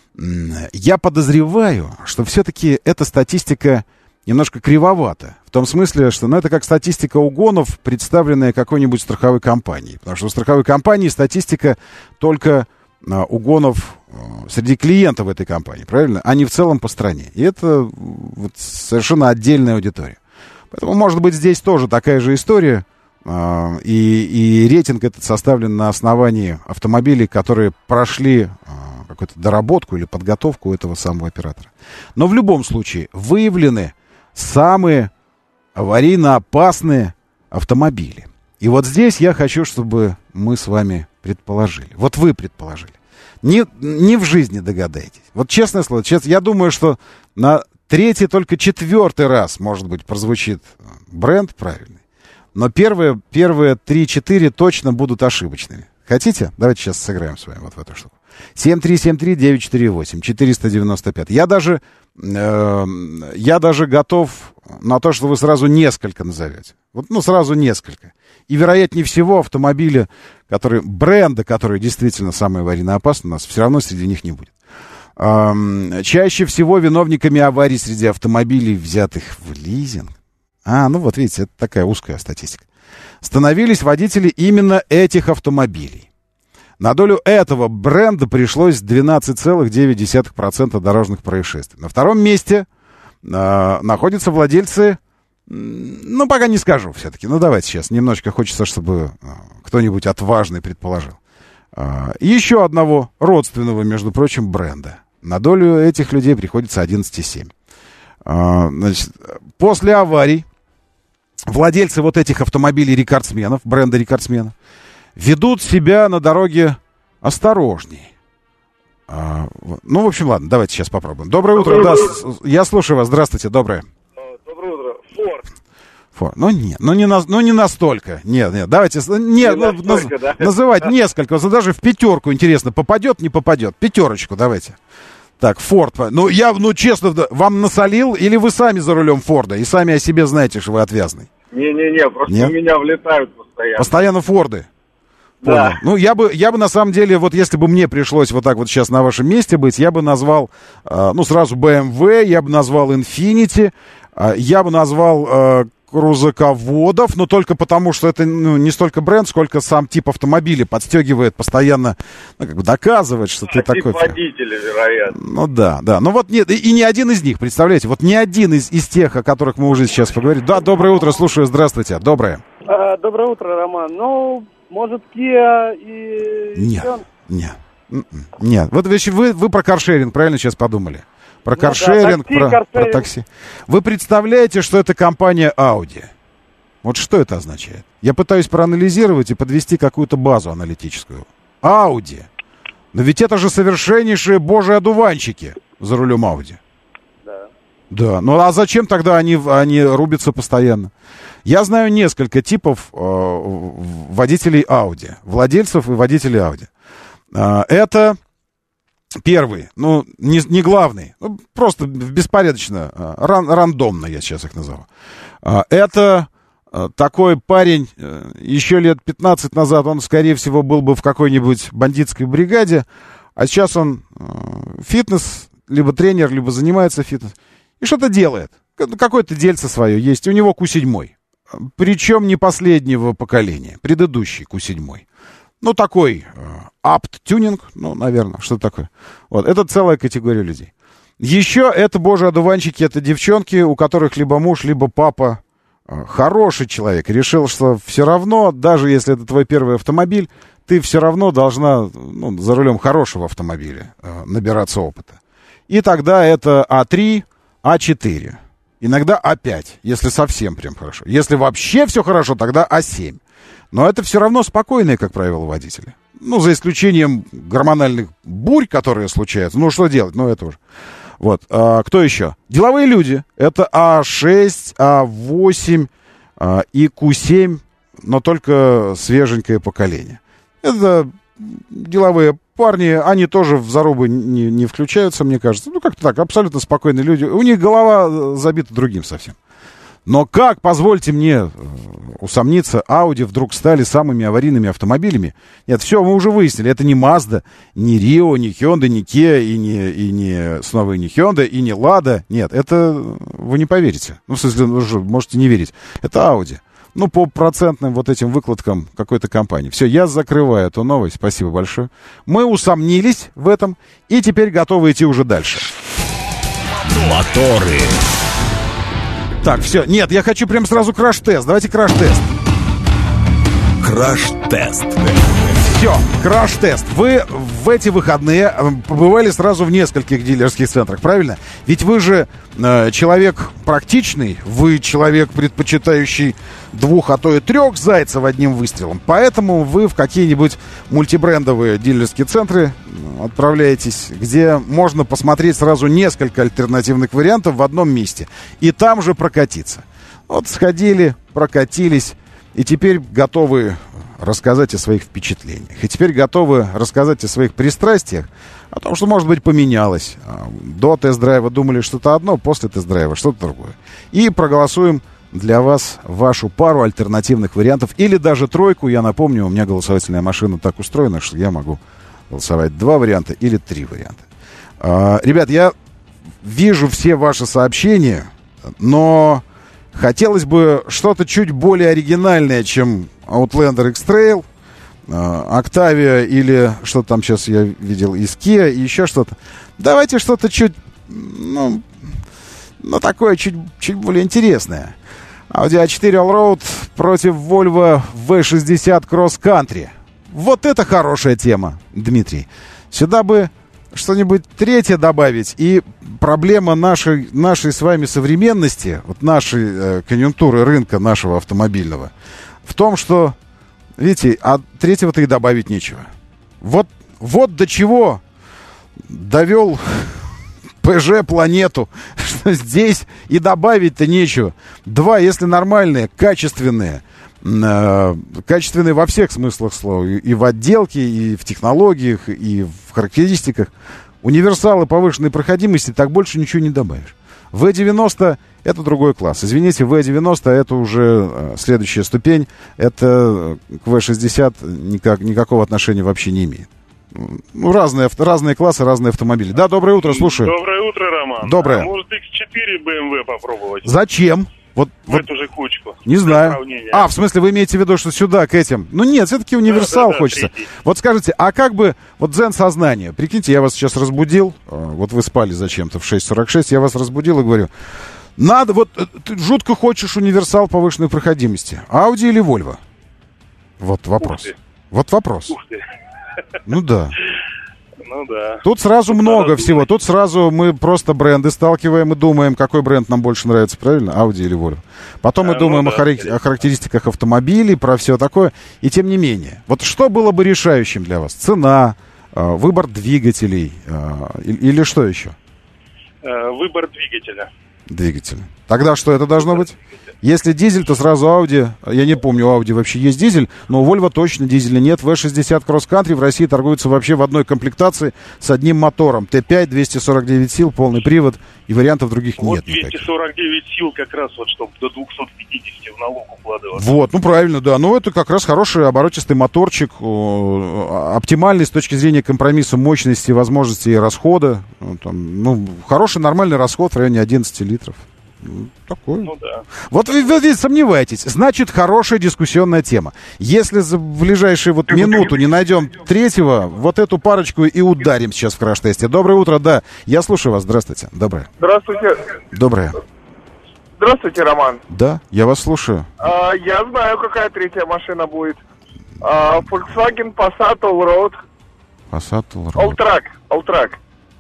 Я подозреваю, что все-таки эта статистика немножко кривовата. В том смысле, что ну, это как статистика угонов, представленная какой-нибудь страховой компанией. Потому что у страховой компании статистика только а, угонов а, среди клиентов этой компании, правильно? А не в целом по стране. И это вот, совершенно отдельная аудитория. Поэтому, может быть, здесь тоже такая же история. А, и, и рейтинг этот составлен на основании автомобилей, которые прошли... какую-то доработку или подготовку этого самого оператора. Но в любом случае выявлены самые аварийно опасные автомобили. И вот здесь я хочу, чтобы мы с вами предположили. Вот вы предположили. Не, не в жизни догадаетесь. Вот честное слово, честно, я думаю, что на третий, только четвертый раз, может быть, прозвучит бренд правильный. Но первые, первые три-четыре точно будут ошибочными. Хотите? Давайте сейчас сыграем с вами вот в эту штуку. семь три семь три девять четыре восемь четыреста девяносто пять. Я даже, э, я даже готов на то, что вы сразу несколько назовете. Вот, ну, сразу несколько. И, вероятнее всего, автомобили, которые, бренды, которые действительно самые аварийно опасны, у нас все равно среди них не будет. Эм, чаще всего виновниками аварий среди автомобилей, взятых в лизинг, а, ну вот видите, это такая узкая статистика, становились водители именно этих автомобилей. На долю этого бренда пришлось двенадцать целых девять десятых процента дорожных происшествий. На втором месте э, находятся владельцы, ну, пока не скажу все-таки, ну, давайте сейчас, немножечко хочется, чтобы э, кто-нибудь отважный предположил. Э, еще одного родственного, между прочим, бренда. На долю этих людей приходится одиннадцать целых семь десятых. Э, значит, после аварий владельцы вот этих автомобилей-рекордсменов, бренда рекордсменов, ведут себя на дороге осторожней. А, ну, в общем, ладно, давайте сейчас попробуем. Доброе, доброе утро. утро. Да, я слушаю вас. Здравствуйте, доброе. Доброе утро. Форд. Форд. Ну, нет, ну не, на, ну, не настолько. Нет, нет, давайте не, не ну, настолько, наз, да? называть несколько. Вот даже в пятерку, интересно, попадет, не попадет. Пятерочку давайте. Так, Форд. Ну, я, ну, честно, вам насолил, или вы сами за рулем Форда и сами о себе знаете, что вы отвязный? Не-не-не, просто Нет? у меня влетают постоянно. Постоянно Форды? Понял. Да. Ну, я бы, я бы на самом деле, вот если бы мне пришлось вот так вот сейчас на вашем месте быть, я бы назвал, э, ну, сразу бэ эм вэ, я бы назвал Infiniti, э, я бы назвал э, крузаководов, но только потому, что это, ну, не столько бренд, сколько сам тип автомобиля подстегивает постоянно, ну, как бы доказывает, что а ты тип такой... водителя, вероятно. Ну, да, да. Ну, вот нет, и, и ни один из них, представляете, вот ни один из, из тех, о которых мы уже сейчас поговорили. Да, доброе утро, слушаю, здравствуйте, доброе. А, доброе утро, Роман. Ну... Может, Kia и... Нет, нет, нет. Вот вы, вы про каршеринг правильно сейчас подумали? Про ну, каршеринг, да, такси, про, про такси. Вы представляете, что это компания Audi? Вот что это означает? Я пытаюсь проанализировать и подвести какую-то базу аналитическую. Audi. Но ведь это же совершеннейшие божьи одуванчики за рулем Audi. Да. Да, ну а зачем тогда они, они рубятся постоянно? Я знаю несколько типов э, водителей Audi, владельцев и водителей Audi. Э, это первый, ну, не, не главный, ну, просто беспорядочно, э, ран, рандомно я сейчас их назову. Э, это э, такой парень, э, еще лет пятнадцать назад он, скорее всего, был бы в какой-нибудь бандитской бригаде, а сейчас он э, фитнес, либо тренер, либо занимается фитнес, и что-то делает. Какое-то дельце свое есть, у него ку семь. Причем не последнего поколения, предыдущий ку семь. Ну, такой э, апт-тюнинг, ну, наверное, что такое. Вот, это целая категория людей. Еще это, боже, одуванчики, это девчонки, у которых либо муж, либо папа э, хороший человек. Решил, что все равно, даже если это твой первый автомобиль, ты все равно должна, ну, за рулем хорошего автомобиля э, набираться опыта. И тогда это а три, а четыре. Иногда а пять, если совсем прям хорошо. Если вообще все хорошо, тогда а семь. Но это все равно спокойные, как правило, водители. Ну, за исключением гормональных бурь, которые случаются. Ну, что делать? Ну, это уже. Вот. А, кто еще? Деловые люди. Это а шесть, а восемь а, и ку семь, но только свеженькое поколение. Это деловые парни, они тоже в зарубы не, не включаются, мне кажется. Ну, как-то так, абсолютно спокойные люди. У них голова забита другим совсем. Но как, позвольте мне усомниться, Audi вдруг стали самыми аварийными автомобилями? Нет, все, мы уже выяснили, это не Mazda, не Rio, не Hyundai, не Kia, и не, и не снова не Hyundai, и не Lada. Нет, это вы не поверите. Ну, в смысле, вы можете не верить. Это Audi. Ну, по процентным вот этим выкладкам какой-то компании. Все, я закрываю эту новость. Спасибо большое. Мы усомнились в этом и теперь готовы идти уже дальше. Моторы. Так, все. Нет, я хочу прям сразу краш-тест. Давайте краш-тест. Краш-тест. Все, краш-тест. Вы в эти выходные побывали сразу в нескольких дилерских центрах, правильно? Ведь вы же э, человек практичный, вы человек, предпочитающий двух, а то и трех зайцев одним выстрелом. Поэтому вы в какие-нибудь мультибрендовые дилерские центры отправляетесь, где можно посмотреть сразу несколько альтернативных вариантов в одном месте. И там же прокатиться. Вот сходили, прокатились, и теперь готовы рассказать о своих впечатлениях. И теперь готовы рассказать о своих пристрастиях, о том, что, может быть, поменялось. До тест-драйва думали что-то одно, после тест-драйва что-то другое. И проголосуем для вас вашу пару альтернативных вариантов, или даже тройку. Я напомню, у меня голосовательная машина так устроена, что я могу голосовать два варианта или три варианта. А, ребят, я вижу все ваши сообщения, но хотелось бы что-то чуть более оригинальное, чем Outlander X-Trail, Octavia или что там сейчас я видел из Kia и еще что-то. Давайте что-то чуть, ну, ну такое чуть, чуть более интересное. Audi а четыре Allroad против Volvo ви шестьдесят Cross Country. Вот это хорошая тема, Дмитрий. Сюда бы что-нибудь третье добавить, и проблема нашей, нашей с вами современности, вот нашей э, конъюнктуры рынка нашего автомобильного, в том, что, видите, а третьего-то и добавить нечего. Вот, вот до чего довел ПЖ планету, что здесь и добавить-то нечего. Два, если нормальные, качественные, э, качественные во всех смыслах слова, и, и в отделке, и в технологиях, и в характеристиках, универсалы повышенной проходимости, так больше ничего не добавишь. ви девяносто — это другой класс. Извините, ви девяносто — это уже э, следующая ступень. Это к ви шестьдесят никак, никакого отношения вообще не имеет. Ну, разные, разные классы, разные автомобили. Да, доброе утро, слушаю. Доброе утро, Роман. Доброе. А может, икс четыре бэ эм вэ попробовать? Зачем? Вот, В вот, эту же кучку. не знаю. А, в смысле, вы имеете в виду, что сюда, к этим? Ну нет, все-таки универсал, да, да, да, хочется. Третий. Вот скажите, а как бы, вот дзен сознание, прикиньте, я вас сейчас разбудил, вот вы спали зачем-то в шесть сорок шесть, я вас разбудил и говорю, надо, вот, ты жутко хочешь универсал повышенной проходимости, Audi или Volvo? Вот вопрос. Вот вопрос. Ух ты. Ну да. Ну да. Тут сразу Тут много всего. Тут сразу мы просто бренды сталкиваем и думаем, какой бренд нам больше нравится, правильно? Audi или Volvo. Потом а, мы думаем ну, да, о, характер- о характеристиках автомобилей, про все такое. И тем не менее. Вот что было бы решающим для вас? Цена, э, выбор двигателей э, или что еще? Э, выбор двигателя. Двигателя. Тогда что это должно быть? Если дизель, то сразу Audi. Я не помню, у Audi вообще есть дизель, но у Volvo точно дизеля нет. ви шестьдесят Cross Country в России торгуется вообще в одной комплектации с одним мотором. тэ пять, двести сорок девять сил, полный привод, и вариантов других вот нет никаких. двести сорок девять сил как раз, вот, чтобы до двести пятьдесят в налог укладываться. Вот, ну правильно, да. Ну это как раз хороший оборотистый моторчик, оптимальный с точки зрения компромисса мощности, возможности и расхода. Ну, там, ну, хороший нормальный расход в районе одиннадцать литров. Ну, такое. Ну, да. Вот вы, вы, вы сомневаетесь. Значит, хорошая дискуссионная тема. Если за ближайшие вот минуту не найдем третьего, вот эту парочку и ударим сейчас в краш-тесте. Доброе утро, да. Я слушаю вас. Здравствуйте. Доброе. Здравствуйте. Доброе. Здравствуйте, Роман. Да, я вас слушаю. А, я знаю, какая третья машина будет. А, Volkswagen Passat Allroad. Passat Allroad. Alltrack. Alltrack.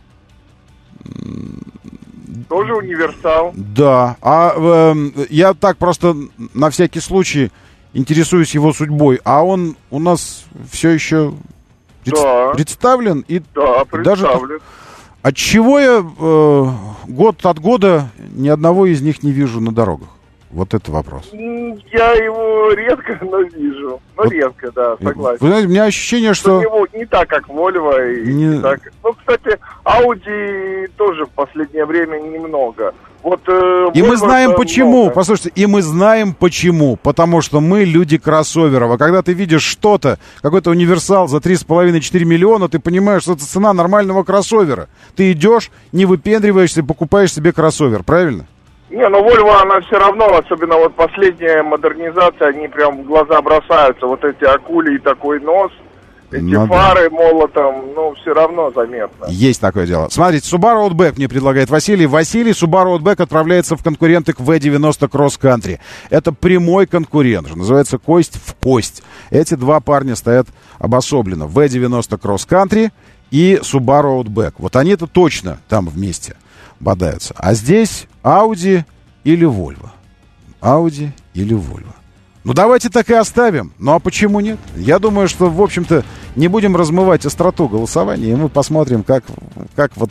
Тоже универсал. Да. А э, я так просто на всякий случай интересуюсь его судьбой. А он у нас все еще пред... да. представлен? И, да, и даже представлен. Отчего я э, год от года ни одного из них не вижу на дорогах? Вот это вопрос. Я его редко, но вижу. Ну, вот, редко, да, согласен. Вы знаете, у меня ощущение, что... Его не так, как Volvo. И не... Не так... Ну, кстати, Audi тоже в последнее время немного. Вот, э, и мы знаем почему. много. Послушайте, и мы знаем почему. Потому что мы люди кроссоверов. А когда ты видишь что-то, какой-то универсал за три с половиной - четыре миллиона, ты понимаешь, что это цена нормального кроссовера. Ты идешь, не выпендриваешься, покупаешь себе кроссовер, правильно? Не, ну Volvo, она все равно, особенно вот последняя модернизация, они прям в глаза бросаются. Вот эти акули и такой нос. Эти Ну, фары молотом, ну, все равно заметно. Есть такое дело. Смотрите, Subaru Outback мне предлагает Василий. Василий, Subaru Outback отправляется в конкуренты к ви девяносто Cross Country. Это прямой конкурент, называется кость в кость. Эти два парня стоят обособленно. ви девяносто Cross Country и Subaru Outback. Вот они-то точно там вместе бодаются. А здесь Audi или Volvo. Audi или Volvo. Ну, давайте так и оставим. Ну, а почему нет? Я думаю, что, в общем-то, не будем размывать остроту голосования, и мы посмотрим, как, как вот...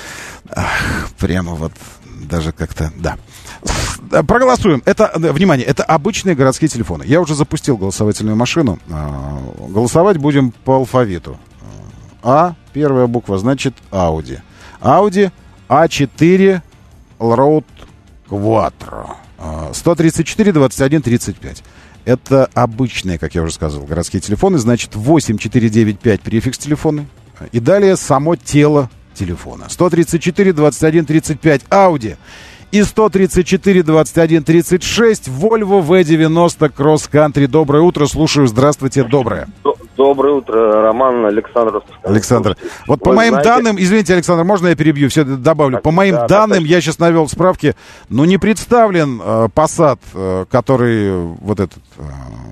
Ах, прямо вот даже как-то... Да. Проголосуем. Это, внимание, это обычные городские телефоны. Я уже запустил голосовательную машину. Голосовать будем по алфавиту. А, первая буква, значит, Audi. Audi а четыре Allroad Quattro. сто тридцать четыре двадцать один тридцать пять. Это обычные, как я уже сказал, городские телефоны. Значит, восемь четыре девять пять префикс телефона. И далее само тело телефона. сто тридцать четыре двадцать один тридцать пять Audi. И сто тридцать четыре двадцать один тридцать шесть Volvo ви девяносто Cross Country. Доброе утро, слушаю. Здравствуйте, доброе. Доброе утро, Роман, Александр. Александр, вот по Вы моим знаете... данным, извините, Александр, можно я перебью, все добавлю? Так, по моим да, данным, да, я сейчас навел справки, но не представлен э, Passat, э, который вот этот э,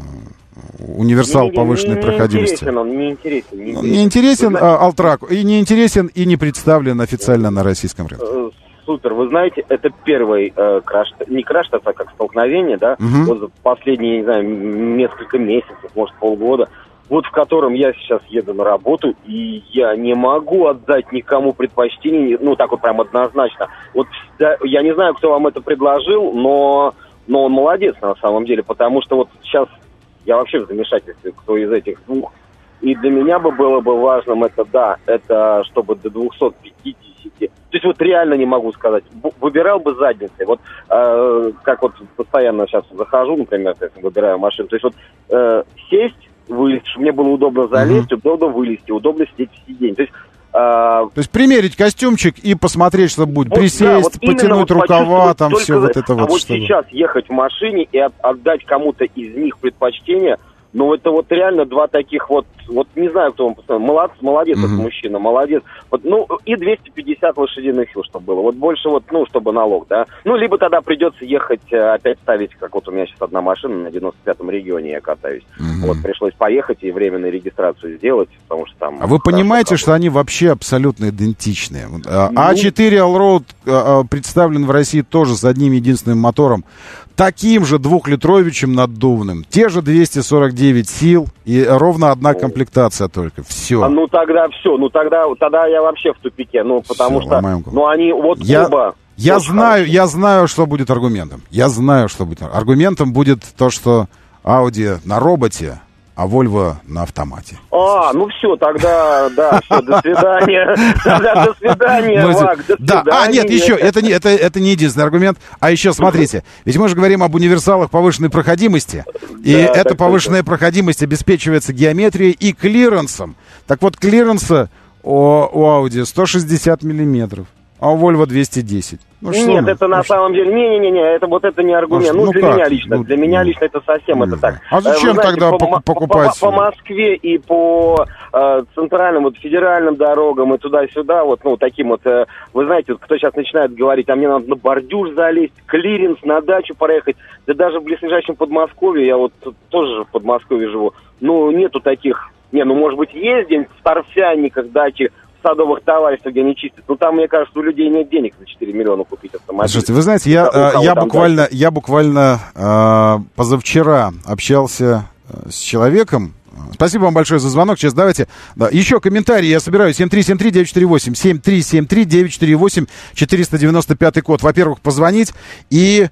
универсал не, не, повышенной не, проходимости. Не интересен он, не интересен. Не интересен, Не интересен Вы э, Алтрак, и не интересен, и не представлен официально на российском рынке. Супер, вы знаете, это первый э, краш, не краш, а как столкновение, да, Угу. вот за последние, не знаю, несколько месяцев, может, полгода, вот в котором я сейчас еду на работу, и я не могу отдать никому предпочтение, ну, так вот прям однозначно. Вот я не знаю, кто вам это предложил, но, но он молодец на самом деле, потому что вот сейчас я вообще в замешательстве, кто из этих двух. И для меня бы было бы важным это, да, это чтобы до двухсот пятидесяти. То есть вот реально не могу сказать. Выбирал бы задницей. Вот э, как вот постоянно сейчас захожу, например, если выбираю машину. То есть вот э, сесть, вылезть, чтобы мне было удобно залезть, mm-hmm. удобно вылезти, удобно сидеть в сиденье. То есть, э, То есть примерить костюмчик и посмотреть, что будет. Вот, Присесть, да, вот потянуть вот рукава, там только, все вот это вот. А вот чтобы... сейчас ехать в машине и от, отдать кому-то из них предпочтение, ну, это вот реально два таких вот, вот не знаю, кто вам поставил, молодец, молодец mm-hmm. этот мужчина, молодец. Вот, ну, и двести пятьдесят лошадиных сил, чтобы было. Вот больше вот, ну, чтобы налог, да. Ну, либо тогда придется ехать, опять ставить, как вот у меня сейчас одна машина на девяносто пятом регионе я катаюсь. Mm-hmm. Вот, пришлось поехать и временную регистрацию сделать, потому что там... А вы понимаете, работает. Что они вообще абсолютно идентичные? а четыре Allroad представлен в России тоже с одним единственным мотором, таким же двухлитровичем наддувным, те же двести сорок девять сил и ровно одна комплектация только. Все. А, ну тогда все, ну тогда, тогда я вообще в тупике, ну потому все, что, ну они вот я, оба. Я знаю, хорошо. я знаю, что будет аргументом. Я знаю, что будет аргументом будет то, что Audi на роботе, а Volvo на автомате. А, ну все, тогда, да, все, до свидания. Тогда до свидания, Вак, до да, свидания. А, нет, еще, это не, это, это не единственный аргумент. А еще, смотрите, ведь мы же говорим об универсалах повышенной проходимости, и да, эта повышенная точно. проходимость обеспечивается геометрией и клиренсом. Так вот, клиренса у, у Audi сто шестьдесят миллиметров, а у Volvo двести десять. Ну, нет, мы? это на ну, самом деле, не-не-не, это вот это не аргумент. Ну, ну для как? меня лично, ну, для меня лично это совсем ну, это так. А зачем знаете, тогда по, покупать? По, по, по Москве и по э, центральным, вот федеральным дорогам и туда-сюда, вот, ну, таким вот, э, вы знаете, вот, кто сейчас начинает говорить, а мне надо на бордюр залезть, клиренс, на дачу проехать, да даже в близлежащем Подмосковье, я вот тоже в Подмосковье живу, ну, нету таких, не, ну, может быть, есть где-нибудь в торфяниках дачи, садовых товариществ, где они чистят. Ну, там, мне кажется, у людей нет денег за четыре миллиона купить автомобиль. Слушайте, вы знаете, я, а, я, буквально, дальше? я буквально э, позавчера общался с человеком. Спасибо вам большое за звонок. Сейчас давайте. Да, еще комментарии я собираю. семь три семь три девять четыре восемь. семь три семь три девять четыре восемь. четыреста девяносто пятый код. Во-первых, позвонить и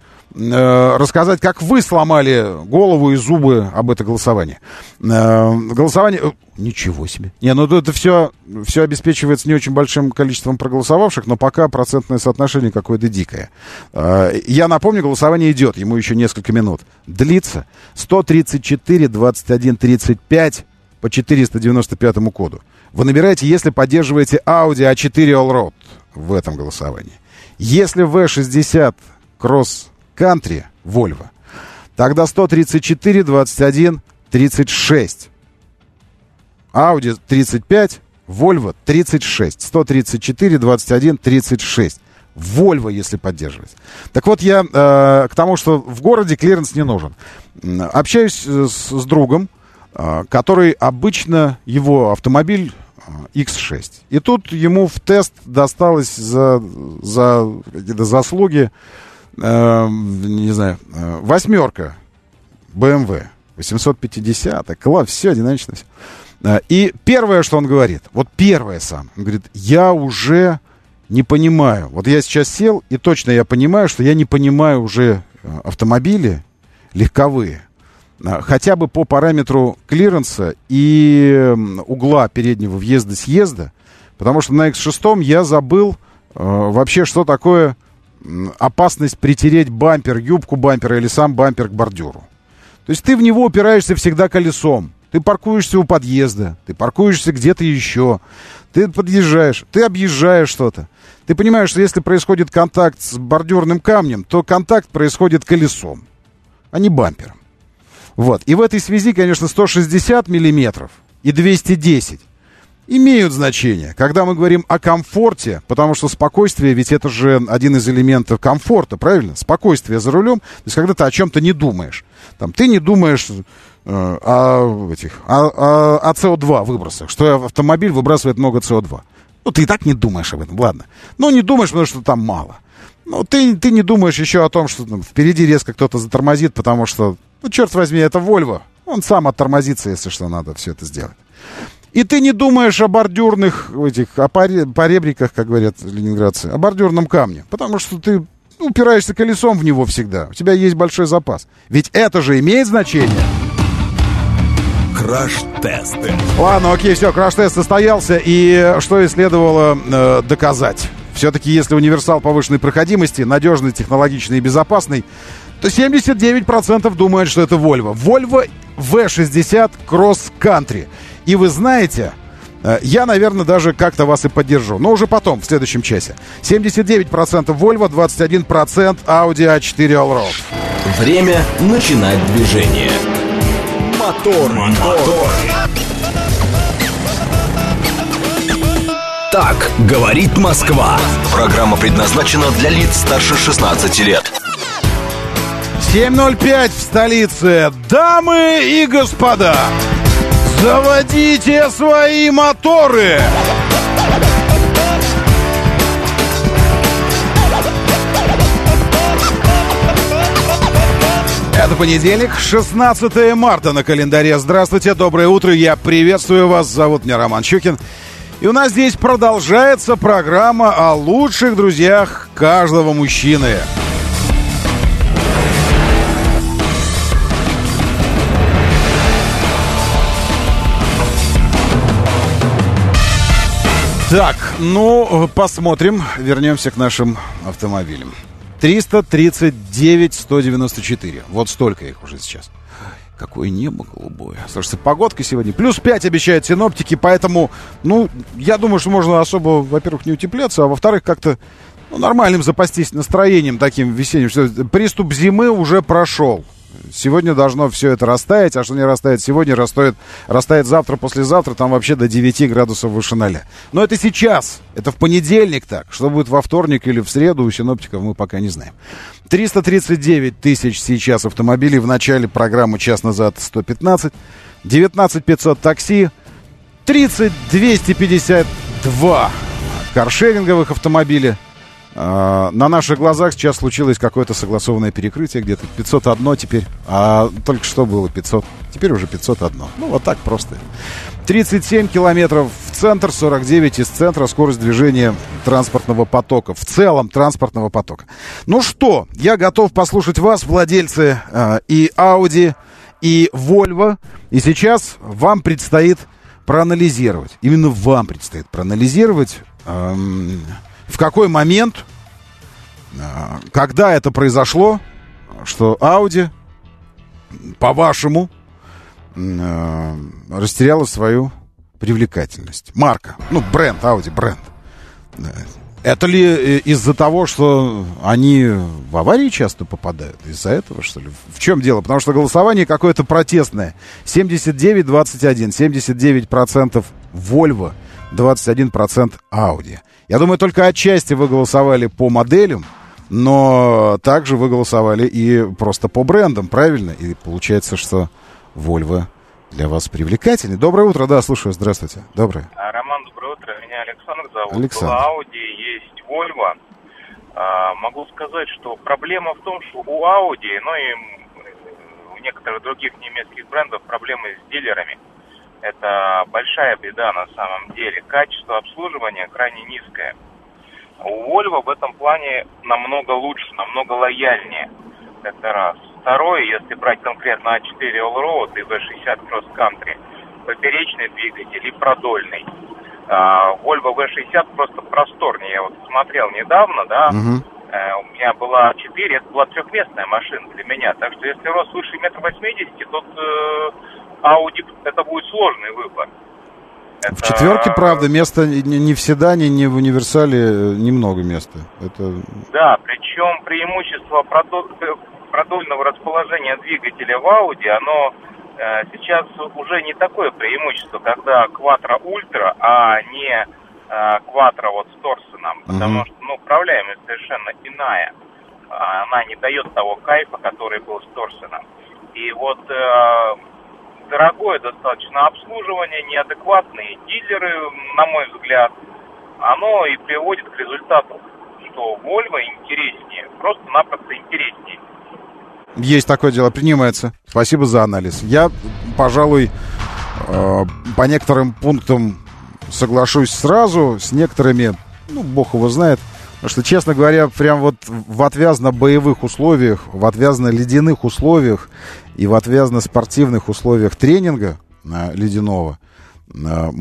э, рассказать, как вы сломали голову и зубы об это голосование. Э, голосование... Ничего себе. Не, ну это все, все обеспечивается не очень большим количеством проголосовавших, но пока процентное соотношение какое-то дикое. Я напомню, голосование идет, ему еще несколько минут. Длится сто тридцать четыре двадцать один тридцать пять по четыреста девяносто пятому коду. Вы набираете, если поддерживаете Audi а четыре Allroad в этом голосовании. Если ви шестьдесят Cross Country Volvo, тогда сто тридцать четыре двадцать один тридцать шесть. Audi тридцать пять, Volvo тридцать шесть, сто тридцать четыре, двадцать один, тридцать шесть. Volvo, если поддерживать. Так вот, я э, к тому, что в городе клиренс не нужен. Общаюсь с, с другом, э, который обычно, его автомобиль э, икс шесть. И тут ему в тест досталось за, за какие-то заслуги, э, не знаю, э, восьмерка бэ эм вэ восемьсот пятьдесят, класс, все динамично. Все. И первое, что он говорит, вот первое сам, он говорит, я уже... не понимаю. Вот я сейчас сел, и точно я понимаю, что я не понимаю уже автомобили легковые. Хотя бы по параметру клиренса и угла переднего въезда-съезда. Потому что на икс шесть я забыл э, вообще, что такое опасность притереть бампер, юбку бампера или сам бампер к бордюру. То есть ты в него упираешься всегда колесом. Ты паркуешься у подъезда, ты паркуешься где-то еще, ты подъезжаешь, ты объезжаешь что-то. Ты понимаешь, что если происходит контакт с бордюрным камнем, то контакт происходит колесом, а не бампером. Вот. И в этой связи, конечно, сто шестьдесят миллиметров и двести десять имеют значение, когда мы говорим о комфорте, потому что спокойствие, ведь это же один из элементов комфорта, правильно? Спокойствие за рулем, то есть когда ты о чем-то не думаешь. Там, ты не думаешь э, о, этих, о, о, о си о два выбросах, что автомобиль выбрасывает много си о два. Ну, ты и так не думаешь об этом, ладно. Но не думаешь, потому что там мало. Ну, ты, ты не думаешь еще о том, что там, впереди резко кто-то затормозит, потому что, ну, черт возьми, это Volvo. Он сам оттормозится, если что, надо все это сделать. И ты не думаешь о бордюрных, этих, о поребриках, как говорят ленинградцы, о бордюрном камне. Потому что ты упираешься колесом в него всегда. У тебя есть большой запас. Ведь это же имеет значение. Краш-тест. Ладно, окей, все, краш-тест состоялся. И что и следовало э, доказать. Все-таки, если универсал повышенной проходимости, надежный, технологичный и безопасный, то семьдесят девять процентов думают, что это Volvo. Volvo ви шестьдесят Cross Country. И вы знаете, э, я, наверное, даже как-то вас и поддержу. Но уже потом, в следующем часе. семьдесят девять процентов Volvo, двадцать один процент Audi а четыре Allroad. Время начинать движение. Мотор, мотор. Так говорит Москва. Программа предназначена для лиц старше шестнадцати лет. семь ноль пять в столице. Дамы и господа, заводите свои моторы. Это понедельник, шестнадцатое марта на календаре. Здравствуйте, доброе утро, я приветствую вас. Зовут меня Роман Щукин. И у нас здесь продолжается программа о лучших друзьях каждого мужчины. Так, ну, посмотрим. Вернемся к нашим автомобилям. триста тридцать девять сто девяносто четыре. Вот столько их уже сейчас. Какое небо голубое. Слушайте, погодка сегодня. Плюс пять обещают синоптики, поэтому, ну, я думаю, что можно особо, во-первых, не утепляться, а во-вторых, как-то ну, нормальным запастись настроением таким весенним. Что приступ зимы уже прошел. Сегодня должно все это растаять, а что не растает сегодня, растает, растает завтра, послезавтра, там вообще до девяти градусов выше ноля. Но это сейчас, это в понедельник так. Что будет во вторник или в среду у синоптиков, мы пока не знаем. триста тридцать девять тысяч сейчас автомобилей, в начале программы час назад сто пятнадцать, девятнадцать пятьсот такси, тридцать двести пятьдесят два каршеринговых автомобиля. На наших глазах сейчас случилось какое-то согласованное перекрытие, где-то пятьсот один теперь, а только что было пятьсот, теперь уже пятьсот один. Ну, вот так просто. тридцать семь километров в центр, сорок девять из центра, скорость движения транспортного потока, в целом транспортного потока. Ну что, я готов послушать вас, владельцы э, и Audi, и Volvo, и сейчас вам предстоит проанализировать, именно вам предстоит проанализировать, э, в какой момент, когда это произошло, что Audi, по-вашему, растеряла свою привлекательность. Марка, ну, бренд, Audi, бренд. Это ли из-за того, что они в аварии часто попадают? Из-за этого, что ли? В чем дело? Потому что голосование какое-то протестное. семьдесят девять двадцать один. семьдесят девять процентов Volvo, двадцать один процент Audi. Я думаю, только отчасти вы голосовали по моделям, но также вы голосовали и просто по брендам, правильно? И получается, что Volvo для вас привлекательный. Доброе утро, да, слушаю, здравствуйте. Доброе. Роман, доброе утро, меня Александр зовут. Александр. Была Audi, есть Volvo. А, могу сказать, что проблема в том, что у Audi, ну и у некоторых других немецких брендов проблемы с дилерами. Это большая беда на самом деле. Качество обслуживания крайне низкое. У Volvo в этом плане намного лучше, намного лояльнее. Это раз. Второе, если брать конкретно а четыре Allroad и ви шестьдесят Cross Country, поперечный двигатель и продольный. А, Volvo ви шестьдесят просто просторнее. Я вот смотрел недавно, да, Угу. э, у меня была а четыре, это была трехместная машина для меня. Так что если рост выше метр восьмидесяти, то э, Audi это будет сложный выбор. В четверке, правда, места ни, ни в седане, ни в универсале немного места. Это... Да, причем преимущество продоль- продольного расположения двигателя в Audi, оно э, сейчас уже не такое преимущество, когда Quattro Ultra, а не э, Quattro вот с Торсоном, Угу. потому что, ну, управляемость совершенно иная. Она не дает того кайфа, который был с Торсоном. И вот э, дорогое достаточно обслуживание, неадекватные дилеры, на мой взгляд, оно и приводит к результату, что Volvo интереснее, просто-напросто интереснее. Есть такое дело, принимается. Спасибо за анализ. Я, пожалуй, э, по некоторым пунктам соглашусь сразу, с некоторыми, ну, бог его знает. Потому что, честно говоря, прям вот в отвязно-боевых условиях, в отвязно-ледяных условиях и в отвязно-спортивных условиях тренинга э, ледяного э,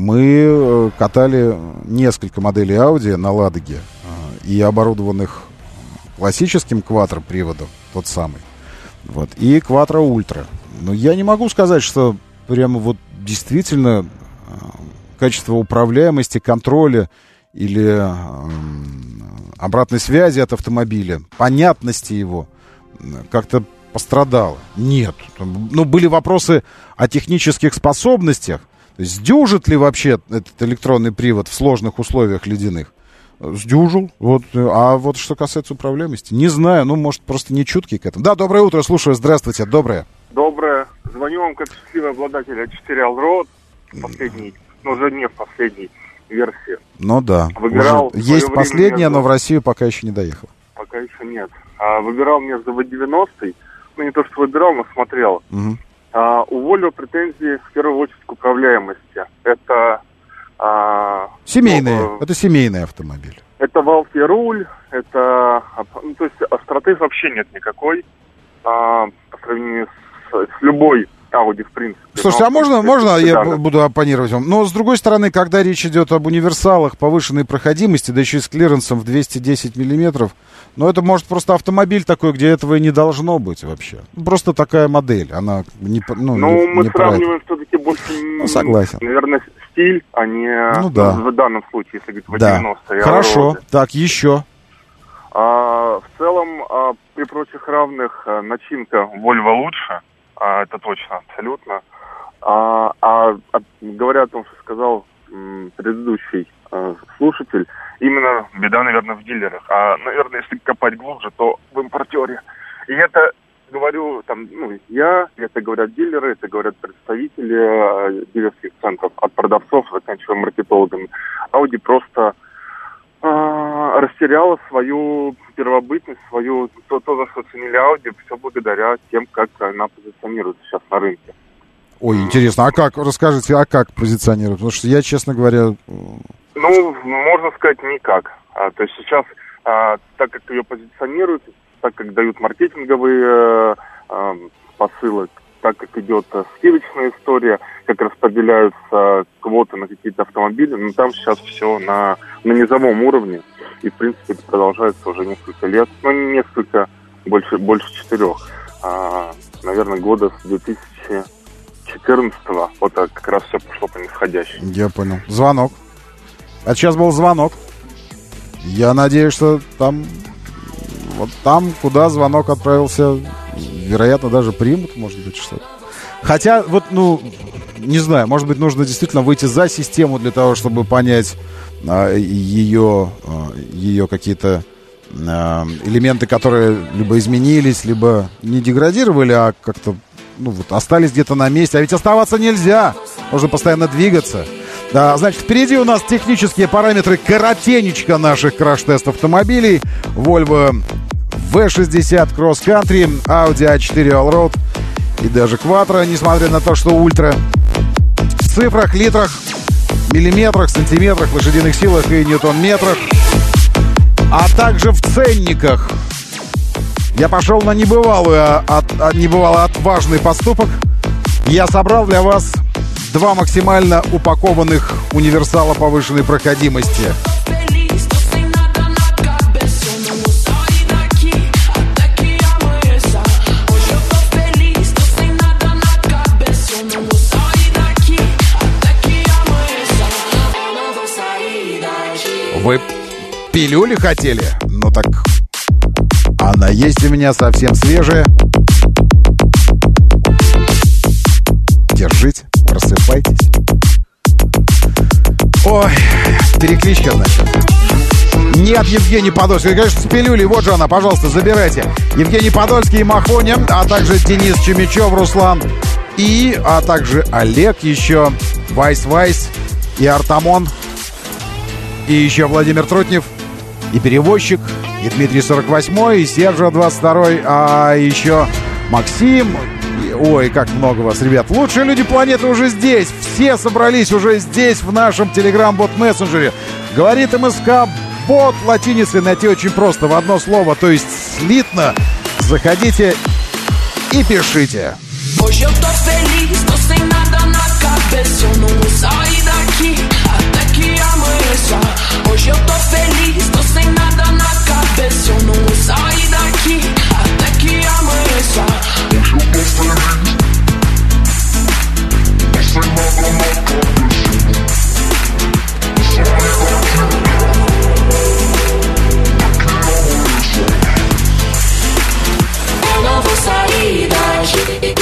мы катали несколько моделей Audi на Ладоге э, и оборудованных классическим квадроприводом, тот самый, вот, и Quattro Ultra. Но я не могу сказать, что прямо вот действительно э, качество управляемости, контроля или э, обратной связи от автомобиля, понятности его как-то пострадало. Нет. Ну, были вопросы о технических способностях. То есть сдюжит ли вообще этот электронный привод в сложных условиях ледяных? Сдюжил. Вот. А вот что касается управляемости, не знаю. Ну, может, просто не чуткий к этому. Да, доброе утро, слушаю. Здравствуйте. Доброе. Доброе. Звоню вам как счастливый обладатель а четыре Allroad, последний, но уже не в последней версии. Ну да. Выбирал Уже есть последняя, между... но в Россию пока еще не доехал. Пока еще нет. А, выбирал между ви девяносто, ну не то, что выбирал, но смотрел. Угу. А, у Volvo претензии в первую очередь к управляемости. Это... А, Семейные. ну, это семейный автомобиль. Это валки руль, это... Ну, то есть остроты вообще нет никакой. А, по сравнению с, с любой Audi, в принципе. Слушайте, но, а можно, принципе, можно я седаны. буду оппонировать вам? Но, с другой стороны, когда речь идет об универсалах повышенной проходимости, да еще и с клиренсом в двести десять миллиметров, ну, это может просто автомобиль такой, где этого и не должно быть вообще. Просто такая модель, она не... Ну, ну не, мы не сравниваем все-таки больше, ну, согласен. наверное, стиль, а не ну, да. в данном случае, если говорить, да. девяностые. Хорошо, Allroad. так, еще. А, в целом, а, при прочих равных, а, начинка Volvo лучше, а, это точно, абсолютно. А, а, а говоря о том, что сказал м, предыдущий а, слушатель, именно беда, наверное, в дилерах. А, наверное, если копать глубже, то в импортере. И это говорю, там, ну, я, это говорят дилеры, это говорят представители а, дилерских центров, от продавцов, заканчивая маркетологами. Audi просто а, растеряла свою первобытность, свою то, то, за что ценили Audi, все благодаря тем, как она позиционируется сейчас на рынке. Ой, интересно, а как, расскажите, а как позиционируют? Потому что я, честно говоря... Ну, можно сказать, никак. А, то есть сейчас, а, так как ее позиционируют, так как дают маркетинговые а, посылы, так как идет скидочная история, как распределяются квоты на какие-то автомобили, ну, там сейчас все на, на низовом уровне. И, в принципе, это продолжается уже несколько лет. Ну, не несколько, больше, больше четырех. А, наверное, года с две тысячи четырнадцатого. Вот так как раз все пошло по нисходящей. Я понял. Звонок. А сейчас был звонок. Я надеюсь, что там, вот там, куда звонок отправился, вероятно, даже примут, может быть, что-то. Хотя, вот, ну, не знаю, может быть, нужно действительно выйти за систему для того, чтобы понять а, ее, а, ее какие-то а, элементы, которые либо изменились, либо не деградировали, а как-то, ну, вот, остались где-то на месте. А ведь оставаться нельзя, нужно постоянно двигаться. Да, значит, впереди у нас технические параметры коротенечко наших краш-тест автомобилей. Volvo ви шестьдесят Cross Country, Audi а четыре Allroad и даже Quattro, несмотря на то, что ультра. В цифрах, литрах, миллиметрах, сантиметрах, лошадиных силах и ньютон-метрах. А также в ценниках. Я пошел на небывалую, а, а, небывало отважный поступок. Я собрал для вас два максимально упакованных универсала повышенной проходимости. Вы пилюли хотели? Ну так, она есть у меня совсем свежая. Держите, просыпайтесь. Ой, перекличка, значит. Нет, Евгений Подольский. Конечно, с пилюлей. Вот же она, пожалуйста, забирайте. Евгений Подольский и Махоня, а также Денис Чумичев, Руслан. И, а также Олег еще, Вайс-Вайс и Артамон. И еще Владимир Трутнев, и перевозчик, и Дмитрий сорок восьмой, и Сержа двадцать второй, а еще Максим. Ой, как много вас, ребят. Лучшие люди планеты уже здесь. Все собрались уже здесь, в нашем Telegram-бот-мессенджере. Говорит МСК, бот латиницей найти очень просто, в одно слово, то есть слитно. Заходите и пишите. Hoje eu tô feliz, tô sem nada na cabeça. Eu não vou sair daqui até que amanheça. Hoje eu tô feliz, tô sem nada na cabeça. Eu não vou sair daqui.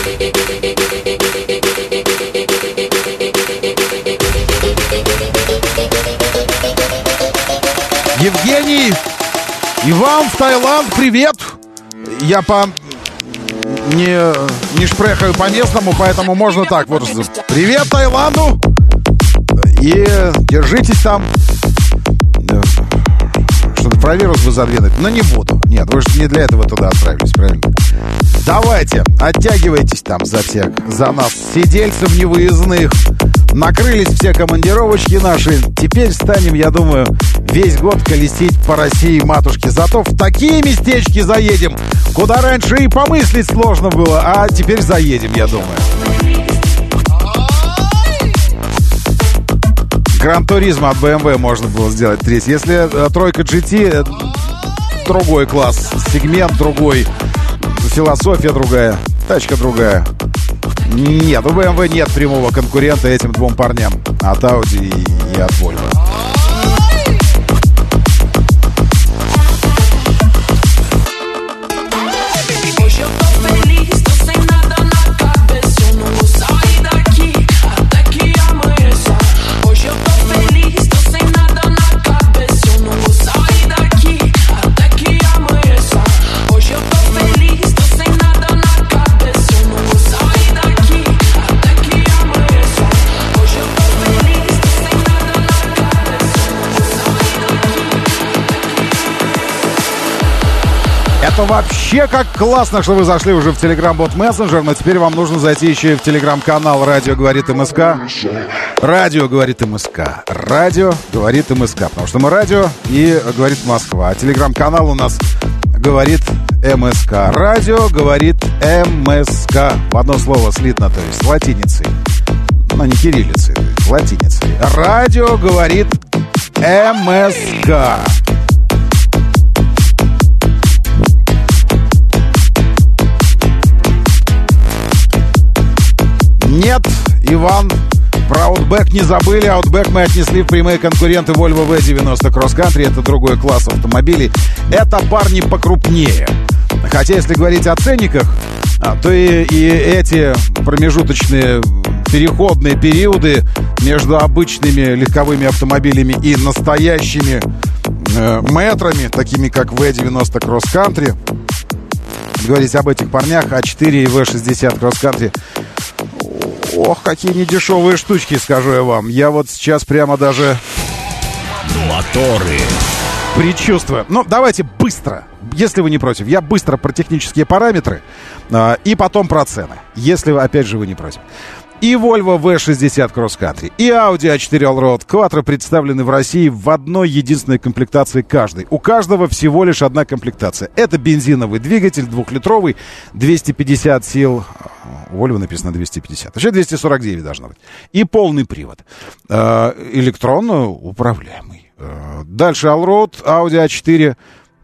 Евгений, и вам в Таиланд привет. Я по не, не шпрехаю по местному, поэтому можно так вот. Привет Таиланду. И держитесь там. Что-то про вирус вы задвинуть, но не буду. Нет, вы же не для этого туда отправились, правильно? Давайте, оттягивайтесь там за всех, за нас, сидельцев невыездных. Накрылись все командировочки наши. Теперь станем, я думаю, весь год колесить по России, матушке. Зато в такие местечки заедем, куда раньше и помыслить сложно было, а теперь заедем, я думаю. Гран-туризмо от бэ эм вэ можно было сделать третий. Если э, тройка джи ти, э, другой класс, сегмент другой, философия другая, тачка другая. Нет, у бэ эм вэ нет прямого конкурента этим двум парням. От Audi и, и от Volvo. Это вообще как классно, что вы зашли уже в Telegram-бот Messenger, но теперь вам нужно зайти еще и в Telegram-канал «Радио говорит МСК». «Радио говорит МСК». «Радио говорит МСК». Потому что мы радио и говорит Москва. А Telegram-канал у нас говорит МСК. «Радио говорит МСК». В одно слово слитно, то есть латиницей. Ну, не кириллицей, латиницей. «Радио говорит МСК». Нет, Иван, Про Outback не забыли. Outback мы отнесли в прямые конкуренты Volvo ви девяносто Cross Country. Это другой класс автомобилей. Это парни покрупнее. Хотя, если говорить о ценниках, то и, и эти промежуточные переходные периоды между обычными легковыми автомобилями и настоящими э, метрами, такими как ви девяносто Cross Country, говорить об этих парнях, а четыре и ви шестьдесят Cross Country, ох, какие недешевые штучки, скажу я вам. Я вот сейчас прямо даже... Моторы. Предчувствую. Ну, давайте быстро, если вы не против. Я быстро про технические параметры э, и потом про цены, если, опять же, вы не против. И Volvo ви шестьдесят Cross Country, и Audi а четыре Allroad Quattro представлены в России в одной единственной комплектации каждой. У каждого всего лишь одна комплектация. Это бензиновый двигатель, двухлитровый, двести пятьдесят сил. У Volvo написано двести пятьдесят. Вообще двести сорок девять должно быть. И полный привод. Э, электронно управляемый. Э, дальше Allroad, Audi а четыре.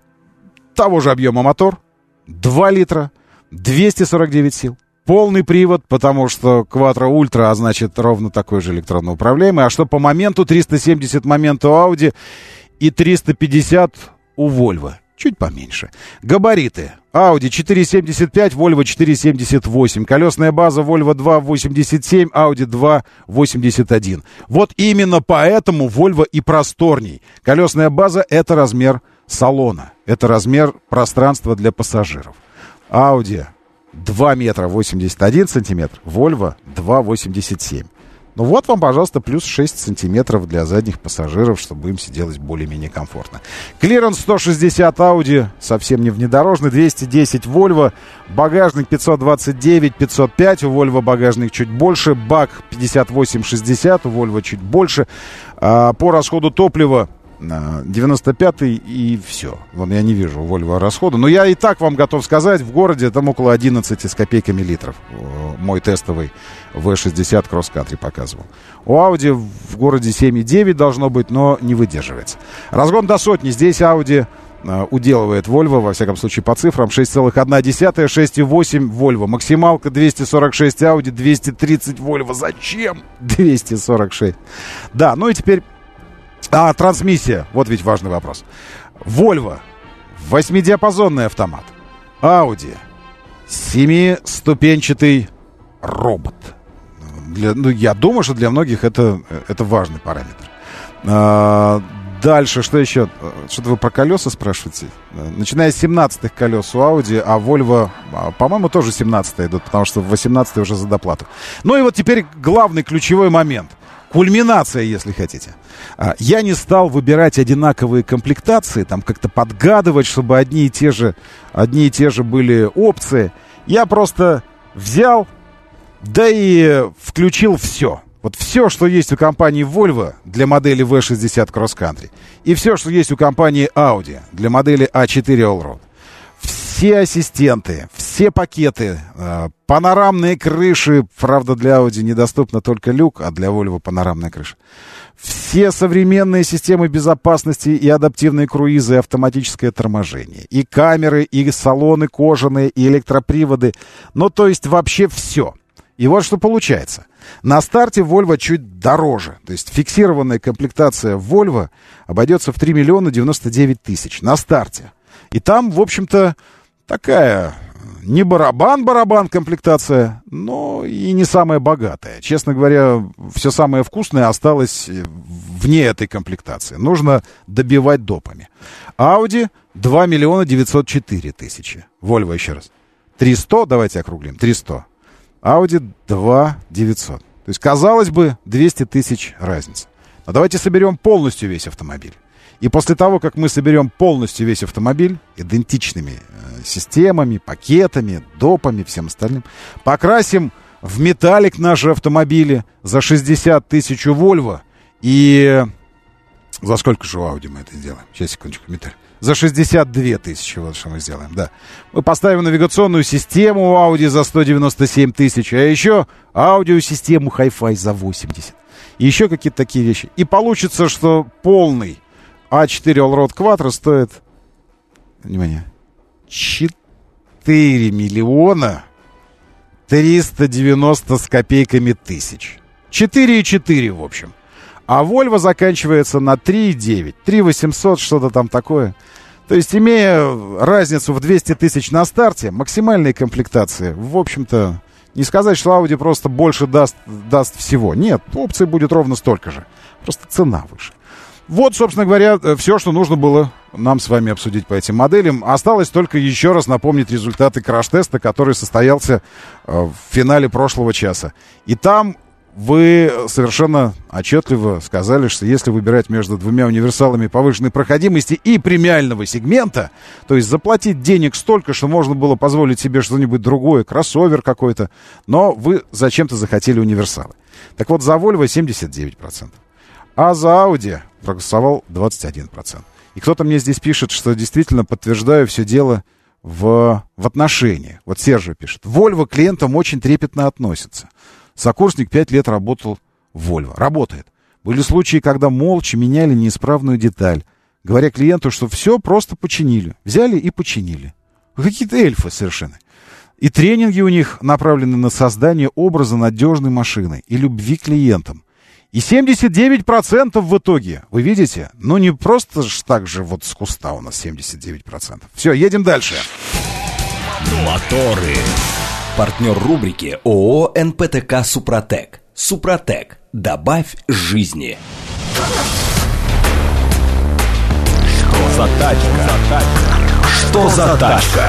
Того же объема мотор. два литра, двести сорок девять сил. Полный привод, потому что Quattro Ultra, а значит ровно такой же электронно управляемый. А что по моменту? триста семьдесят момента у Audi и триста пятьдесят у Volvo. Чуть поменьше. Габариты. Audi четыре семьдесят пять, Volvo четыре семьдесят восемь. Колесная база Volvo два восемьдесят семь, Audi два восемьдесят один. Вот именно поэтому Volvo и просторней. Колесная база — это размер салона. Это размер пространства для пассажиров. Audi два метра восемьдесят один сантиметр, Volvo два восемьдесят семь. Ну вот вам, пожалуйста, плюс шесть сантиметров для задних пассажиров, чтобы им сиделось более-менее комфортно. Клиренс сто шестьдесят Audi, совсем не внедорожный, двести десять Volvo, багажник пятьсот двадцать девять пятьсот пять, у Volvo багажник чуть больше, бак пятьдесят восемь шестьдесят, у Volvo чуть больше. А по расходу топлива девяносто пятый и все. Вон я не вижу у Volvo расхода. Но я и так вам готов сказать, в городе там около одиннадцать с копейками литров. Мой тестовый ви шестьдесят Cross Country показывал. У Audi в городе семь и девять должно быть, но не выдерживается. Разгон до сотни. Здесь Audi уделывает Volvo, во всяком случае по цифрам, шесть целых одна десятая, шесть и восемь Volvo. Максималка двести сорок шесть Audi, двести тридцать Volvo. Зачем двести сорок шесть? Да, ну и теперь... А, трансмиссия. Вот ведь важный вопрос. Volvo. Восьмидиапазонный автомат. Audi. Семиступенчатый робот. Для, ну, я думаю, что для многих это, это важный параметр. А, дальше, что еще? Что-то вы про колеса спрашиваете? Начиная с семнадцатых колес у Audi, а Volvo, по-моему, тоже семнадцатые идут, потому что восемнадцатые уже за доплату. Ну и вот теперь главный ключевой момент. Кульминация, если хотите. Я не стал выбирать одинаковые комплектации, там как-то подгадывать, чтобы одни и те же, одни и те же были опции. Я просто взял, да и включил все. Вот все, что есть у компании Volvo для модели ви шестьдесят Cross Country, и все, что есть у компании Audi для модели а четыре Allroad. Все ассистенты, все пакеты, э, панорамные крыши, правда, для Audi недоступна только люк, а для Volvo панорамная крыша. Все современные системы безопасности и адаптивные круизы, и автоматическое торможение, и камеры, и салоны кожаные, и электроприводы. Ну, то есть вообще все. И вот что получается. На старте Volvo чуть дороже. То есть фиксированная комплектация Volvo обойдется в три миллиона девяносто девять тысяч на старте. И там, в общем-то, такая не барабан-барабан комплектация, но и не самая богатая. Честно говоря, все самое вкусное осталось вне этой комплектации. Нужно добивать допами. Audi два миллиона девятьсот четыре тысячи. Volvo еще раз. триста, давайте округлим, триста. Audi два девятьсот. То есть, казалось бы, двести тысяч разница. Но давайте соберем полностью весь автомобиль. И после того, как мы соберем полностью весь автомобиль идентичными э, системами, пакетами, допами, всем остальным, покрасим в металлик наши автомобили за шестьдесят тысяч у Volvo и... За сколько же у Audi мы это сделаем? Сейчас, секундочку, металлик. За шестьдесят две тысячи, вот что мы сделаем, да. Мы поставим навигационную систему у Audi за сто девяносто семь тысяч, а еще аудиосистему Hi-Fi за восемьдесят. И еще какие-то такие вещи. И получится, что полный а четыре Allroad Quattro стоит, внимание, четыре миллиона триста девяносто с копейками тысяч. четыре и четыре, в общем. А Volvo заканчивается на три и девять. три восемьсот, что-то там такое. То есть, имея разницу в двести тысяч на старте, максимальные комплектации, в общем-то, не сказать, что Audi просто больше даст, даст всего. Нет, опций будет ровно столько же. Просто цена выше. Вот, собственно говоря, все, что нужно было нам с вами обсудить по этим моделям. Осталось только еще раз напомнить результаты краш-теста, который состоялся в финале прошлого часа. И там вы совершенно отчетливо сказали, что если выбирать между двумя универсалами повышенной проходимости и премиального сегмента, то есть заплатить денег столько, что можно было позволить себе что-нибудь другое, кроссовер какой-то, но вы зачем-то захотели универсалы. Так вот, за Volvo семьдесят девять процентов, а за Audi проголосовал двадцать один процент. И кто-то мне здесь пишет, что действительно подтверждаю все дело в, в отношении. Вот Сержа пишет. Volvo к клиентам очень трепетно относится. Сокурсник пять лет работал в Volvo. Работает. Были случаи, когда молча меняли неисправную деталь, говоря клиенту, что все просто починили. Взяли и починили. Какие-то эльфы совершенно. И тренинги у них направлены на создание образа надежной машины и любви к клиентам. И семьдесят девять процентов в итоге. Вы видите? Ну, не просто ж так же вот с куста у нас семьдесят девять процентов. Все, едем дальше. Моторы. Партнер рубрики ООО эн пэ тэ ка «Супротек». «Супротек». Добавь жизни. Что за тачка? Что за тачка?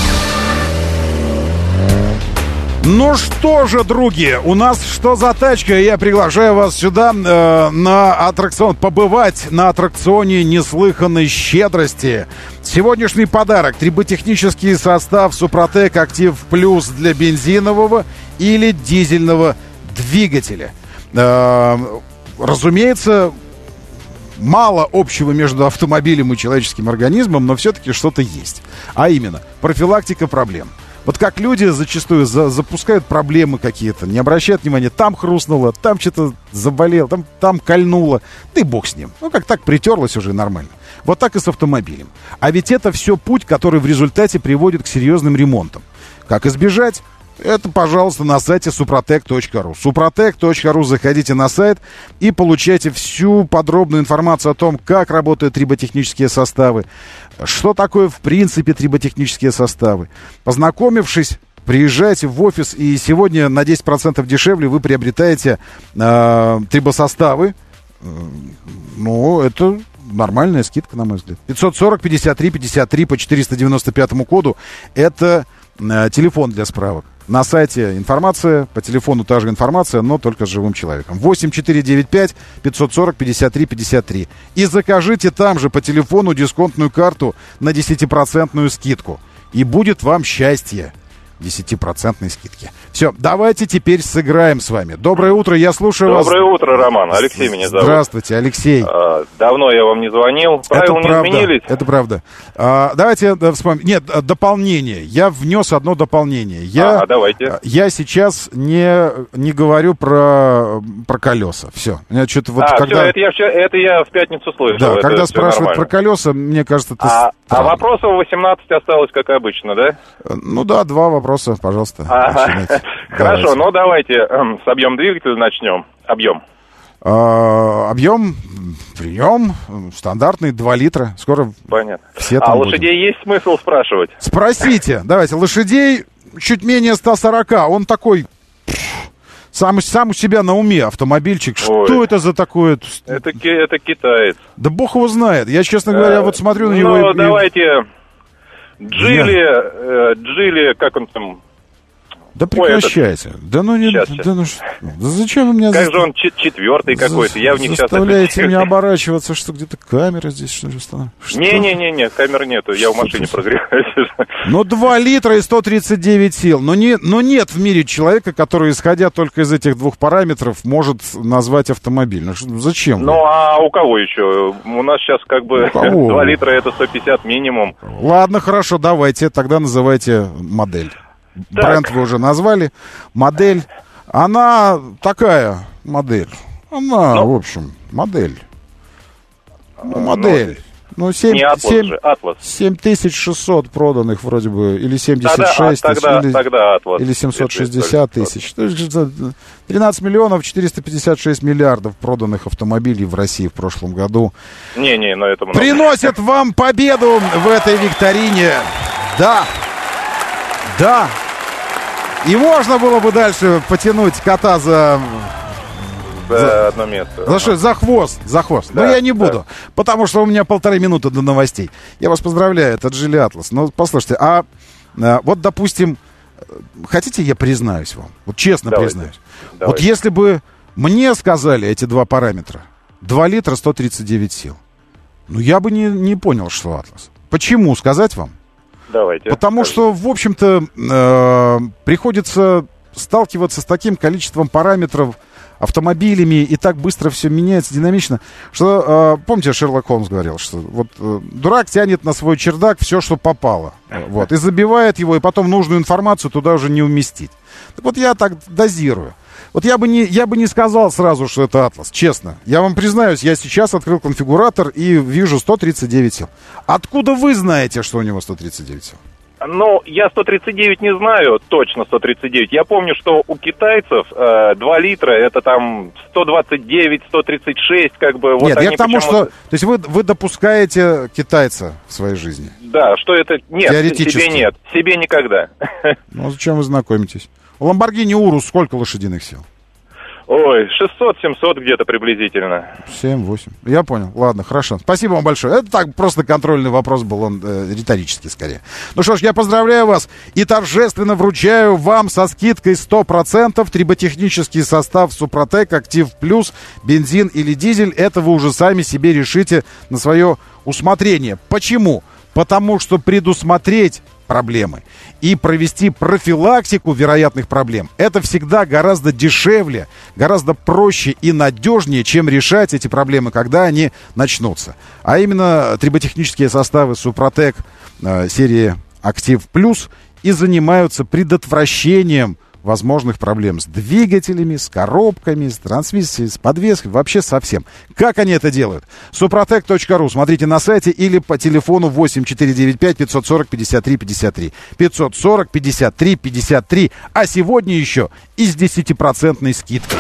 Ну что же, други, у нас что за тачка? Я приглашаю вас сюда э, на аттракцион, побывать на аттракционе неслыханной щедрости. Сегодняшний подарок – триботехнический состав «Супротек Актив Плюс» для бензинового или дизельного двигателя. Э, разумеется, мало общего между автомобилем и человеческим организмом, но все-таки что-то есть. А именно, профилактика проблем. Вот как люди зачастую за, запускают проблемы какие-то, не обращают внимания, там хрустнуло, там что-то заболело, там, там кольнуло, да и бог с ним. Ну, как так притерлось уже нормально. Вот так и с автомобилем. А ведь это все путь, который в результате приводит к серьезным ремонтам. Как избежать? Это, пожалуйста, на сайте супротек точка ру. супротек точка ру, заходите на сайт и получайте всю подробную информацию о том, как работают триботехнические составы, что такое в принципе триботехнические составы. Познакомившись, приезжайте в офис, и сегодня на десять процентов дешевле вы приобретаете э, трибосоставы. Ну, это нормальная скидка, на мой взгляд. пятьсот сорок пятьдесят три пятьдесят три по четыреста девяносто пятому коду. Это э, телефон для справок. На сайте информация, по телефону та же информация, но только с живым человеком. восемь четыре девять пять пятьсот сорок пятьдесят три пятьдесят три. И закажите там же по телефону дисконтную карту на десятипроцентную скидку. И будет вам счастье. десятипроцентной скидки. Все, давайте теперь сыграем с вами. Доброе утро, я слушаю Доброе вас. Доброе утро, Роман. Алексей меня зовут. Здравствуйте, Алексей. А, давно я вам не звонил. Правила это не правда, изменились? Это правда. А, давайте да, вспомним. Нет, дополнение. Я внес одно дополнение. Я, а, давайте. Я сейчас не, не говорю про, про колеса. Все. Я что-то вот а, когда... все, это я, это я в пятницу слышал. Да, это когда спрашивают нормально. про колеса, мне кажется, это... А, а вопросов восемнадцать осталось, как обычно, да? Ну да, два вопроса, пожалуйста. Ага. Хорошо, ну давайте эм, с объем двигателя начнем. Объем. А, объем, прием, стандартный, два литра. Скоро Понятно. все а там лошадей будем. Есть смысл спрашивать? Спросите, давайте, лошадей чуть менее ста сорока. Он такой, сам, сам у себя на уме автомобильчик. Ой. Что это за такое? Это, это китаец. Да бог его знает. Я, честно говоря, а, вот смотрю на него. Ну, и... давайте, Джили, э, Джили, как он там... Да прекращайте. Ой, это... Да ну не... Сейчас, да, сейчас. ну, что... да зачем вы меня... Как за... же он четвертый За... какой-то? Я в них сейчас... Заставляете меня оборачиваться, что где-то камера здесь, что ли, стала? Не-не-не, камеры нету, я в машине прогреваюсь. Ну, два литра и сто тридцать девять сил. Но, не, но нет в мире человека, который, исходя только из этих двух параметров, может назвать автомобиль. Ну, что, зачем? Ну, а у кого еще? У нас сейчас как бы два литра это сто пятьдесят минимум. Ладно, хорошо, давайте, тогда называйте модель. Так. Бренд вы уже назвали. Модель, она такая модель. Она, ну, в общем, модель. Ну, модель. Ну, семь, Не Атлас семь, же, Атлас. семь тысяч шестьсот проданных вроде бы, или семьдесят шесть тогда, тысяч, тогда, или, тогда Атлас. или семьсот шестьдесят тысяч. То есть тринадцать миллионов четыреста пятьдесят шесть миллиардов проданных автомобилей в России в прошлом году. Не-не, но это много. Приносят вам победу в этой викторине. Да. Да. И можно было бы дальше потянуть кота за... За, за одно место. За что? За хвост. За хвост. Да, но я не буду, да. Потому что у меня полторы минуты до новостей. Я вас поздравляю, это Geely Atlas. Ну, послушайте, а, а вот, допустим, хотите, я признаюсь вам? Вот честно Давайте. признаюсь. Давайте. Вот если бы мне сказали эти два параметра, два литра, сто тридцать девять сил, ну, я бы не, не понял, что Atlas. Почему, сказать вам? Давайте. Потому скажите. что, в общем-то, э, приходится сталкиваться с таким количеством параметров, автомобилями, и так быстро все меняется, динамично, что, э, помните, Шерлок Холмс говорил, что вот э, дурак тянет на свой чердак все, что попало, вот, и забивает его, и потом нужную информацию туда уже не уместить. Так вот я так дозирую. Вот я бы не, я бы не сказал сразу, что это Атлас, честно. Я вам признаюсь, я сейчас открыл конфигуратор и вижу сто тридцать девять сил. Откуда вы знаете, что у него сто тридцать девять сил? Ну, я сто тридцать девять не знаю, точно сто тридцать девять. Я помню, что у китайцев э, два литра, это там сто двадцать девять, сто тридцать шесть, как бы. Вот. Нет, они я к тому, почему-то... что... То есть вы, вы допускаете китайца в своей жизни? Да, что это... Нет, себе нет, себе никогда. Ну, зачем вы знакомитесь? У Lamborghini Urus сколько лошадиных сил? Ой, шестьсот-семьсот где-то приблизительно. семь-восемь. Я понял. Ладно, хорошо. Спасибо вам большое. Это так, просто контрольный вопрос был, он э, риторический скорее. Ну что ж, я поздравляю вас и торжественно вручаю вам со скидкой сто процентов триботехнический состав Супротек Актив Плюс, бензин или дизель. Это вы уже сами себе решите на свое усмотрение. Почему? Потому что предусмотреть проблемы и провести профилактику вероятных проблем, это всегда гораздо дешевле, гораздо проще и надежнее, чем решать эти проблемы, когда они начнутся. А именно триботехнические составы Супротек э, серии Актив Плюс и занимаются предотвращением возможных проблем с двигателями, с коробками, с трансмиссией, с подвеской, вообще со всем. Как они это делают? супротек точка ру. Смотрите на сайте или по телефону восемь четыреста девяносто пять пятьсот сорок пятьдесят три пятьдесят три. пятьсот сорок пятьдесят три пятьдесят три. А сегодня еще и с десятипроцентной скидкой.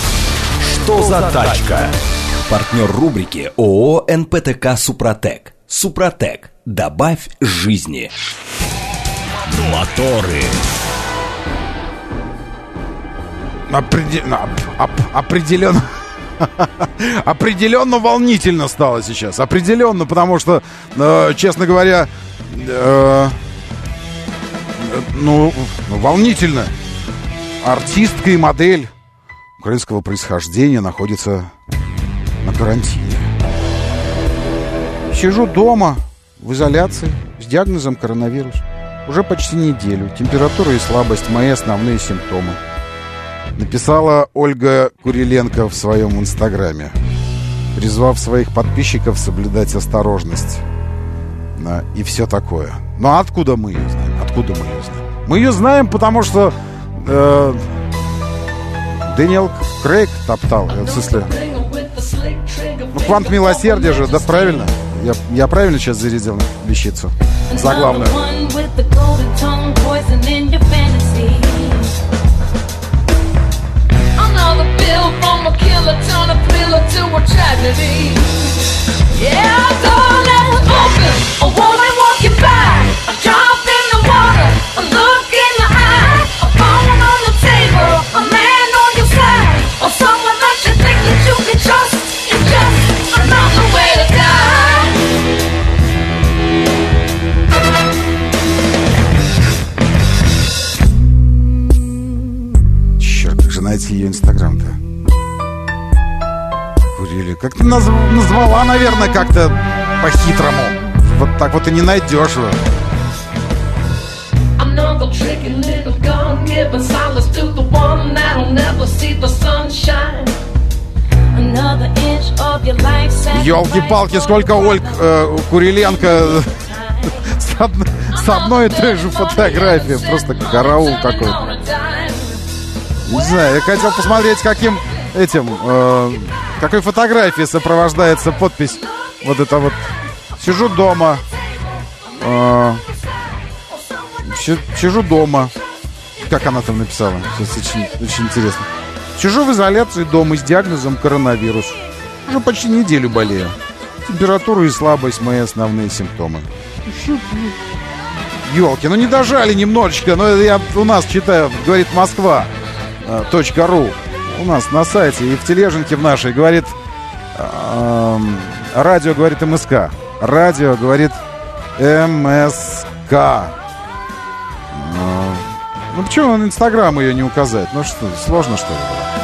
Что за тачка? Партнер рубрики ООО эн пэ тэ ка «Супротек». «Супротек». Добавь жизни. Моторы. Определенно, оп, определенно, определенно волнительно стало сейчас. Определенно, потому что, э, честно говоря, э, ну, волнительно. Артистка и модель украинского происхождения находится на карантине. Сижу дома в изоляции с диагнозом коронавирус. Уже почти неделю. Температура и слабость — мои основные симптомы. Написала Ольга Куриленко в своем инстаграме, призвав своих подписчиков соблюдать осторожность. Да, и все такое. Но откуда мы ее знаем? Откуда мы ее знаем? Мы ее знаем, потому что э, Дэниел Крейг топтал. В смысле, ну, «Квант милосердия» же, да, правильно? Я, я правильно сейчас зарядил вещицу? Заглавную. Another bill from a killer, turn a thriller to a tragedy. Yeah, door left open, a woman walking by, a drop in the water, a look in the eye, a phone on the table, a man on your side, or someone that you think that you can trust. It's just another way to die. Черт, как же найти ее инстаграм-то? Курили. Как ты наз... назвала, наверное, как-то по-хитрому. Вот так вот и не найдешь его. Ёлки-палки, сколько Ольг э, Куриленко с, од... с одной и той же фотографией. Просто караул какой-то. Не знаю, я хотел посмотреть, каким этим, э, какой фотографией сопровождается подпись вот это вот Сижу дома. Э, сижу дома. Как она там написала? Сейчас очень, очень интересно. Сижу в изоляции дома с диагнозом коронавирус. Уже почти неделю болею. Температура и слабость — мои основные симптомы. Ёлки, ну не дожали немножечко. Но я у нас читаю, говорит Москва точка ру. У нас на сайте и в тележеньке в нашей говорит э, радио говорит МСК. Радио говорит МСК. Э, ну почему он Инстаграм ее не указать? Ну что, сложно что ли?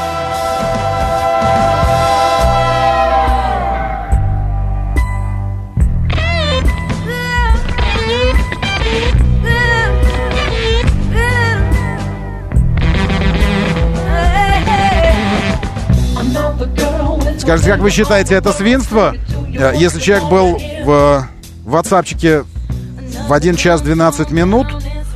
Скажите, как вы считаете, это свинство? Если человек был в ватсапчике в один час двенадцать минут,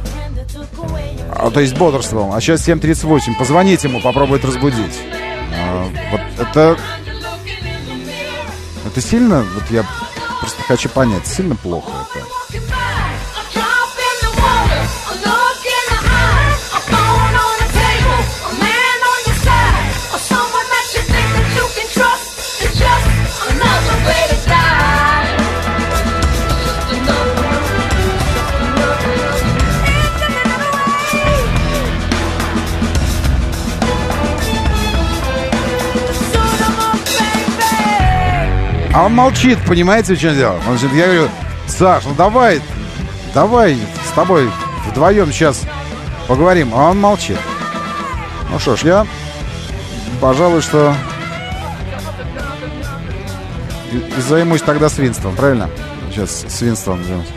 то есть бодрствовал, а сейчас семь тридцать восемь, позвонить ему, попробует разбудить. Вот это... Это сильно? Вот я просто хочу понять, сильно плохо это? А он молчит, понимаете, в чем дело? Он говорит, я говорю, Саш, ну давай, давай с тобой вдвоем сейчас поговорим. А он молчит. Ну что ж, я, пожалуй, что и, и займусь тогда свинством, правильно? Сейчас свинством займусь.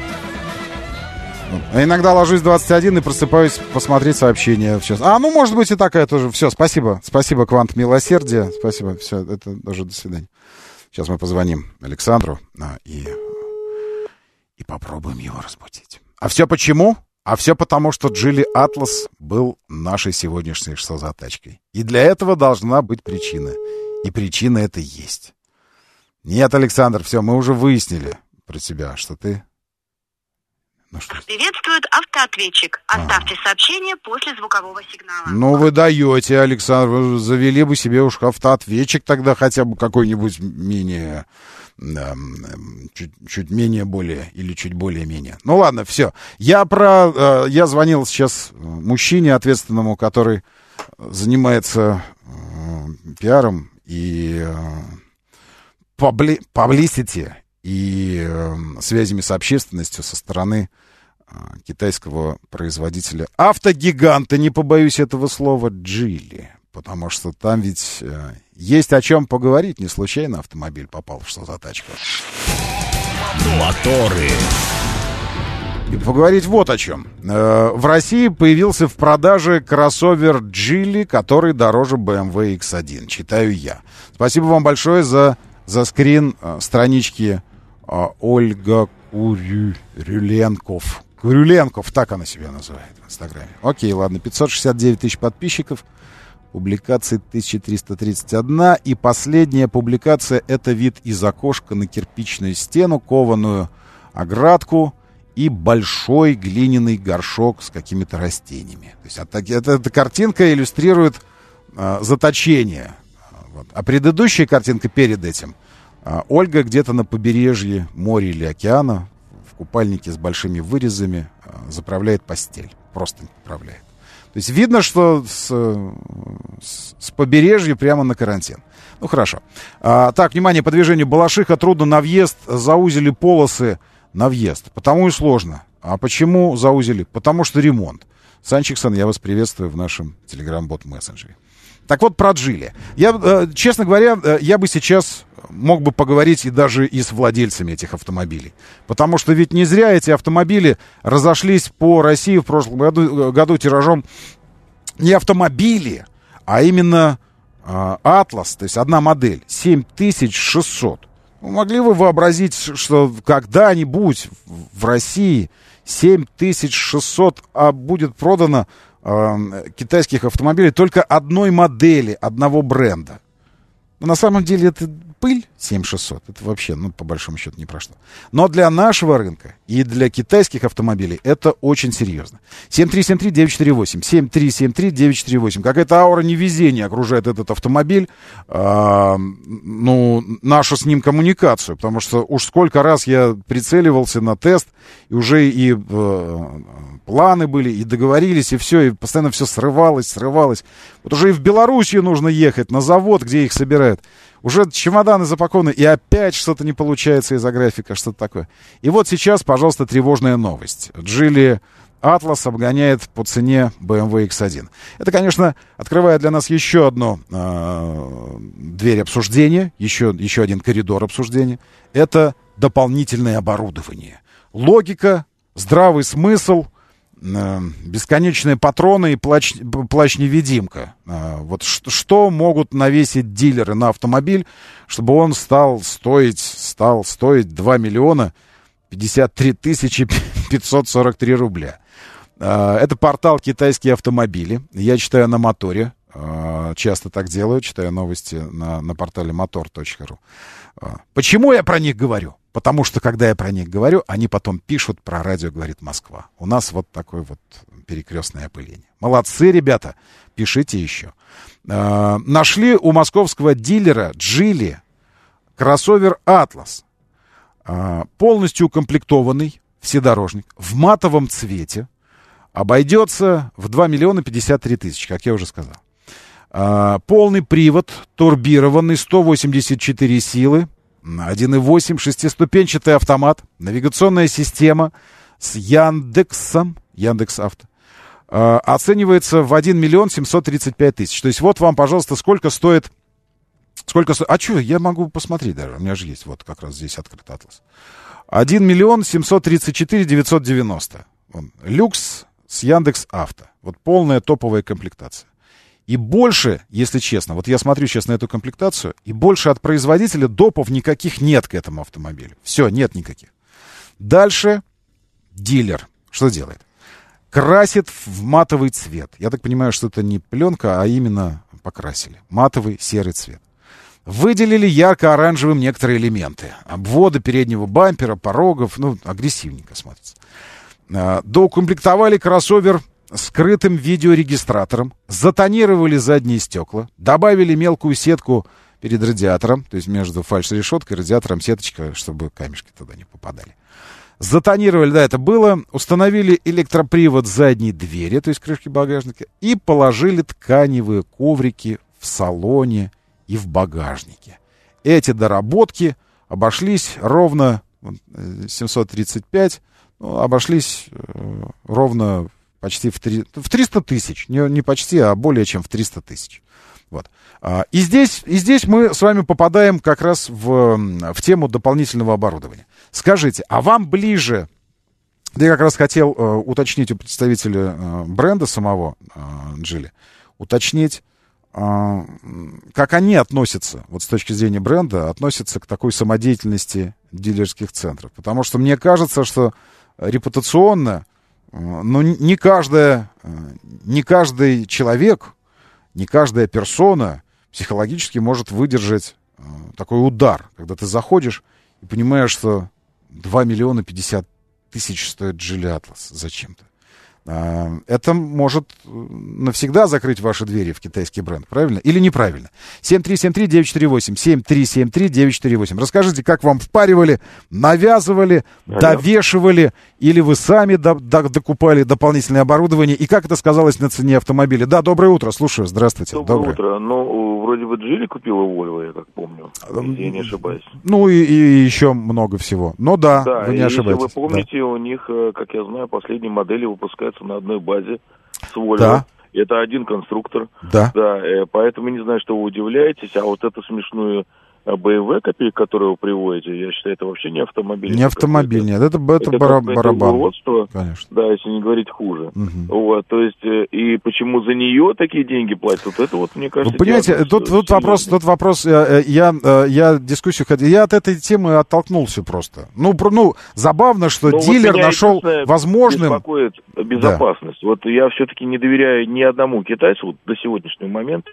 А иногда ложусь в двадцать один и просыпаюсь посмотреть сообщения. Сейчас. А, ну, может быть, и такая тоже. Все, спасибо. Спасибо, Квант Милосердия. Спасибо. Все, это даже до свидания. Сейчас мы позвоним Александру а, и, и попробуем его разбудить. А все почему? А все потому, что Джили Атлас был нашей сегодняшней «Что за тачкой». И для этого должна быть причина. И причина это есть. Нет, Александр, все, мы уже выяснили про тебя, что ты... Ну, что... Приветствует автоответчик. Оставьте а. сообщение после звукового сигнала. Ну, вы даете, Александр. Вы завели бы себе уж автоответчик тогда хотя бы какой-нибудь менее... Да, чуть, чуть менее более или чуть более-менее. Ну, ладно, все. Я про... Я звонил сейчас мужчине ответственному, который занимается пиаром и publicity и связями с общественностью со стороны китайского производителя автогиганта, не побоюсь этого слова, Джили. Потому что там ведь э, есть о чем поговорить. Не случайно автомобиль попал в «Что за тачка». Моторы. И поговорить вот о чем. Э, в России появился в продаже кроссовер Джили, который дороже бэ эм вэ икс один. Читаю я. Спасибо вам большое за, за скрин э, странички э, Ольга Курюленков. Курюленков, так она себя называет в Инстаграме. Окей, ладно, пятьсот шестьдесят девять тысяч подписчиков. Публикации тысяча триста тридцать одна. И последняя публикация — это вид из окошка на кирпичную стену, кованую оградку и большой глиняный горшок с какими-то растениями. То есть это, это, эта картинка иллюстрирует а, заточение. Вот. А предыдущая картинка перед этим. А, Ольга где-то на побережье моря или океана в купальнике с большими вырезами а, заправляет постель. Просто заправляет. То есть видно, что с, с, с побережья прямо на карантин. Ну, хорошо. А, так, внимание, по движению Балашиха трудно на въезд. Заузили полосы на въезд. Потому и сложно. А почему заузили? Потому что ремонт. Санчиксон, я вас приветствую в нашем Telegram-бот-мессенджере. Так вот, про Джили. Я, э, честно говоря, э, я бы сейчас мог бы поговорить и даже и с владельцами этих автомобилей. Потому что ведь не зря эти автомобили разошлись по России в прошлом году, году тиражом не автомобили, а именно э, Атлас, то есть одна модель, семь тысяч шестьсот. Могли вы вообразить, что когда-нибудь в России семь тысяч шестьсот а будет продано э, китайских автомобилей только одной модели, одного бренда? Но на самом деле это пыль семь тысяч шестьсот, это вообще, ну, по большому счету, не про что. Но для нашего рынка и для китайских автомобилей это очень серьезно. семь три семь три девять четыре восемь, семь три семь три девять четыре восемь. Какая-то аура невезения окружает этот автомобиль, а, ну, нашу с ним коммуникацию, потому что уж сколько раз я прицеливался на тест, и уже и э, планы были, и договорились, и все, и постоянно все срывалось, срывалось. Вот уже и в Белоруссию нужно ехать, на завод, где их собирают. Уже чемоданы запакованы, и опять что-то не получается из-за графика, что-то такое. И вот сейчас, пожалуйста, тревожная новость. Geely Atlas обгоняет по цене бэ эм вэ икс один. Это, конечно, открывает для нас еще одну э, дверь обсуждения, еще, еще один коридор обсуждения. Это дополнительное оборудование. Логика, здравый смысл, э, бесконечные патроны и плащ, плащ-невидимка. Э, вот ш, что могут навесить дилеры на автомобиль, чтобы он стал стоить, стал стоить два миллиона пятьдесят три тысячи пятьсот сорок три рубля. Это портал «Китайские автомобили». Я читаю на Моторе. Часто так делаю. Читаю новости на, на портале мотор точка ру. Почему я про них говорю? Потому что, когда я про них говорю, они потом пишут про радио «Говорит Москва». У нас вот такое вот перекрестное опыление. Молодцы, ребята. Пишите еще. Нашли у московского дилера Geely кроссовер «Атлас». Полностью укомплектованный вседорожник в матовом цвете. Обойдется в два миллиона пятьдесят три тысячи, как я уже сказал. А, полный привод, турбированный, сто восемьдесят четыре силы, один и восемь, шестиступенчатый автомат, навигационная система с Яндексом, Яндекс.Авто, а, оценивается в один миллион семьсот тридцать пять тысяч. То есть вот вам, пожалуйста, сколько стоит... Сколько стоит... А что, я могу посмотреть даже, у меня же есть, вот как раз здесь открыт атлас. один миллион семьсот тридцать четыре тысячи девятьсот девяносто. Вон, люкс с Яндекс.Авто. Вот полная топовая комплектация. И больше, если честно, вот я смотрю сейчас на эту комплектацию, и больше от производителя допов никаких нет к этому автомобилю. Все, нет никаких. Дальше дилер что делает? Красит в матовый цвет. Я так понимаю, что это не пленка, а именно покрасили. Матовый серый цвет. Выделили ярко-оранжевым некоторые элементы. Обводы переднего бампера, порогов, ну, агрессивненько смотрится. Доукомплектовали кроссовер скрытым видеорегистратором, затонировали задние стекла, добавили мелкую сетку перед радиатором, то есть между фальш-решеткой и радиатором сеточка, чтобы камешки туда не попадали. Затонировали, да, это было, установили электропривод задней двери, то есть крышки багажника, и положили тканевые коврики в салоне и в багажнике. Эти доработки обошлись ровно семьсот тридцать пять, ну, обошлись э, ровно почти в, три, в триста тысяч. Не, не почти, а более чем в триста тысяч. Вот. А, и, здесь, и здесь мы с вами попадаем как раз в, в тему дополнительного оборудования. Скажите, а вам ближе... Я как раз хотел э, уточнить у представителя э, бренда самого э, Geely, уточнить, э, как они относятся, вот с точки зрения бренда, относятся к такой самодеятельности дилерских центров. Потому что мне кажется, что репутационно, но не каждая, не каждый человек, не каждая персона психологически может выдержать такой удар, когда ты заходишь и понимаешь, что два миллиона пятьдесят тысяч стоит Geely Atlas зачем-то. Это может навсегда закрыть ваши двери в китайский бренд, правильно? Или неправильно? семь три семь три девять четыре восемь, семь три семь три девять четыре восемь. Расскажите, как вам впаривали, навязывали, Алло. довешивали, или вы сами до- до- докупали дополнительное оборудование, и как это сказалось на цене автомобиля? Да, доброе утро, слушаю, здравствуйте. Доброе, доброе. утро. Ну, вроде бы Geely купила Volvo, я как помню, если я не ошибаюсь. Ну, и, и еще много всего. Но да, да вы не ошибаетесь. Если вы помните, да. У них, как я знаю, последние модели выпускаются на одной базе с Volvo. Да. Это один конструктор. Да. Да, поэтому не знаю, что вы удивляетесь, а вот эту смешную бэ эм вэ, которую вы приводите, я считаю, это вообще не автомобиль. Не автомобиль, нет, это, это, это бара- барабан. Конечно. Да, если не говорить хуже. Угу. Вот, то есть, и почему за нее такие деньги платят, вот это вот, мне кажется... Вы понимаете, диагноз, тут, тут вопрос, тут вопрос, я, я, я дискуссию хотел, я от этой темы оттолкнулся просто. Ну, ну забавно, что Но дилер вот нашел возможным... беспокоит безопасность. Да. Вот я все-таки не доверяю ни одному китайцу вот, до сегодняшнего момента.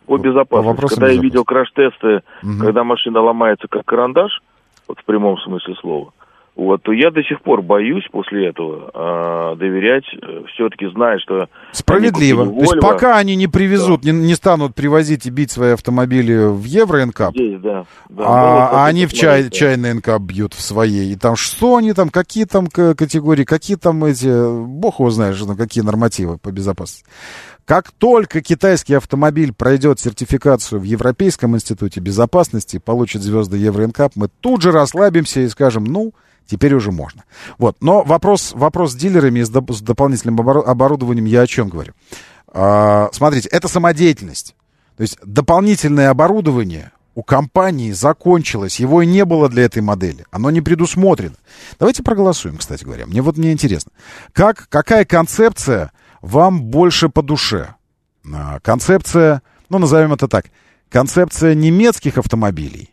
По безопасности. Вопрос когда я безопасности. видел краш-тесты, Угу. когда машина ломается как карандаш, вот в прямом смысле слова, вот, то я до сих пор боюсь после этого а, доверять, все-таки зная, что... Справедливо. То есть пока они не привезут, да. не, не станут привозить и бить свои автомобили в Евро-НКАП, Здесь, да, да. а, Ну, вот а они в чай, да. чайный НКАП бьют в своей. И там что они там, какие там к- категории, какие там эти... Бог его знает, что там, какие нормативы по безопасности. Как только китайский автомобиль пройдет сертификацию в Европейском институте безопасности и получит звезды Евро-НКАП, мы тут же расслабимся и скажем, ну... Теперь уже можно. Вот. Но вопрос, вопрос с дилерами и с, доп- с дополнительным оборо- оборудованием я о чем говорю? А, смотрите, это самодеятельность. То есть дополнительное оборудование у компании закончилось. Его и не было для этой модели. Оно не предусмотрено. Давайте проголосуем, кстати говоря. Мне вот мне интересно. Как, какая концепция вам больше по душе? А, концепция, ну, назовем это так. Концепция немецких автомобилей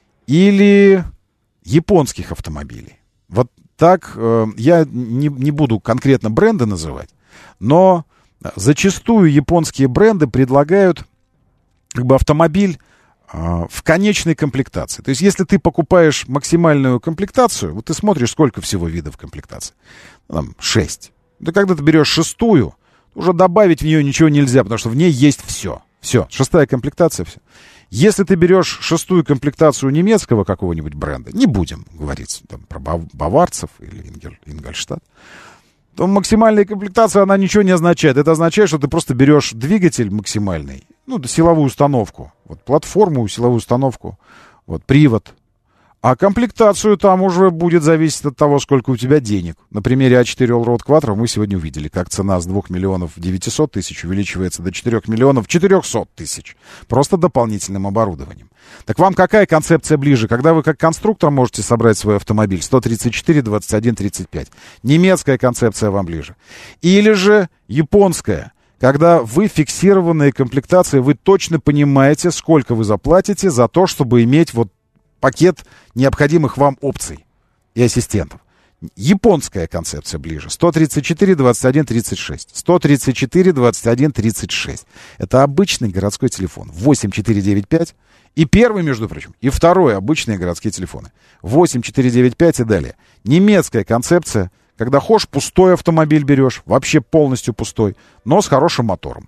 или японских автомобилей? Вот так, э, я не, не буду конкретно бренды называть, но зачастую японские бренды предлагают как бы автомобиль э, в конечной комплектации. То есть, если ты покупаешь максимальную комплектацию, вот ты смотришь, сколько всего видов комплектации. Там, шесть. Да когда ты берешь шестую, уже добавить в нее ничего нельзя, потому что в ней есть все. Все, шестая комплектация, все. Если ты берешь шестую комплектацию немецкого какого-нибудь бренда, не будем говорить там, про бав- баварцев или Ингель, Ингольштадт, то максимальная комплектация, она ничего не означает. Это означает, что ты просто берешь двигатель максимальный, ну, силовую установку, вот, платформу, силовую установку, вот, привод. А комплектацию там уже будет зависеть от того, сколько у тебя денег. На примере а четыре Allroad Quattro мы сегодня увидели, как цена с двух миллионов девятисот тысяч увеличивается до четырёх миллионов четырёхсот тысяч. Просто дополнительным оборудованием. Так вам какая концепция ближе? Когда вы как конструктор можете собрать свой автомобиль сто тридцать четыре двадцать один тридцать пять. Немецкая концепция вам ближе. Или же японская. Когда вы фиксированные комплектации, вы точно понимаете, сколько вы заплатите за то, чтобы иметь вот пакет необходимых вам опций и ассистентов. Японская концепция ближе. сто тридцать четыре двадцать один тридцать шесть. сто тридцать четыре двадцать один тридцать шесть. Это обычный городской телефон. восемь четыре девять пять. И первый, между прочим, и второй обычные городские телефоны. восемь четыре девять пять и далее. Немецкая концепция, когда хочешь, пустой автомобиль берешь, вообще полностью пустой, но с хорошим мотором.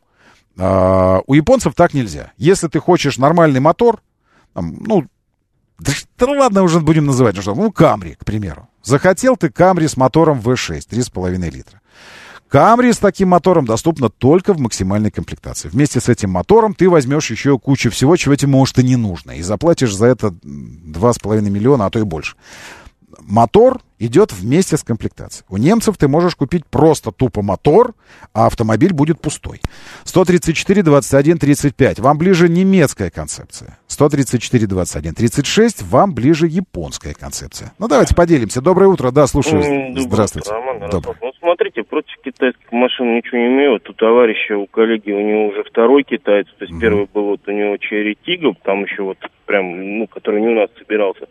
А, у японцев так нельзя. Если ты хочешь нормальный мотор, там, ну, Да, да ладно, уже будем называть, ну что, ну, Камри, к примеру. Захотел ты Камри с мотором вэ шесть, три с половиной литра. Камри с таким мотором доступно только в максимальной комплектации. Вместе с этим мотором ты возьмешь еще кучу всего, чего тебе, может, и не нужно. И заплатишь за это два с половиной миллиона, а то и больше. Мотор идет вместе с комплектацией. У немцев ты можешь купить просто тупо мотор, а автомобиль будет пустой. сто тридцать четыре двадцать один тридцать пять. Вам ближе немецкая концепция. сто тридцать четыре двадцать один тридцать шесть. Вам ближе японская концепция. Ну, давайте поделимся. Доброе утро. Да, слушаю. Доброе Здравствуйте. утро, Роман. Доброе. Ну, смотрите, против китайских машин ничего не имею. Вот у товарища, у коллеги, у него уже второй китаец. То есть mm-hmm. первый был вот у него Cherry Tiggo, там еще вот прям, ну, который не у нас собирался.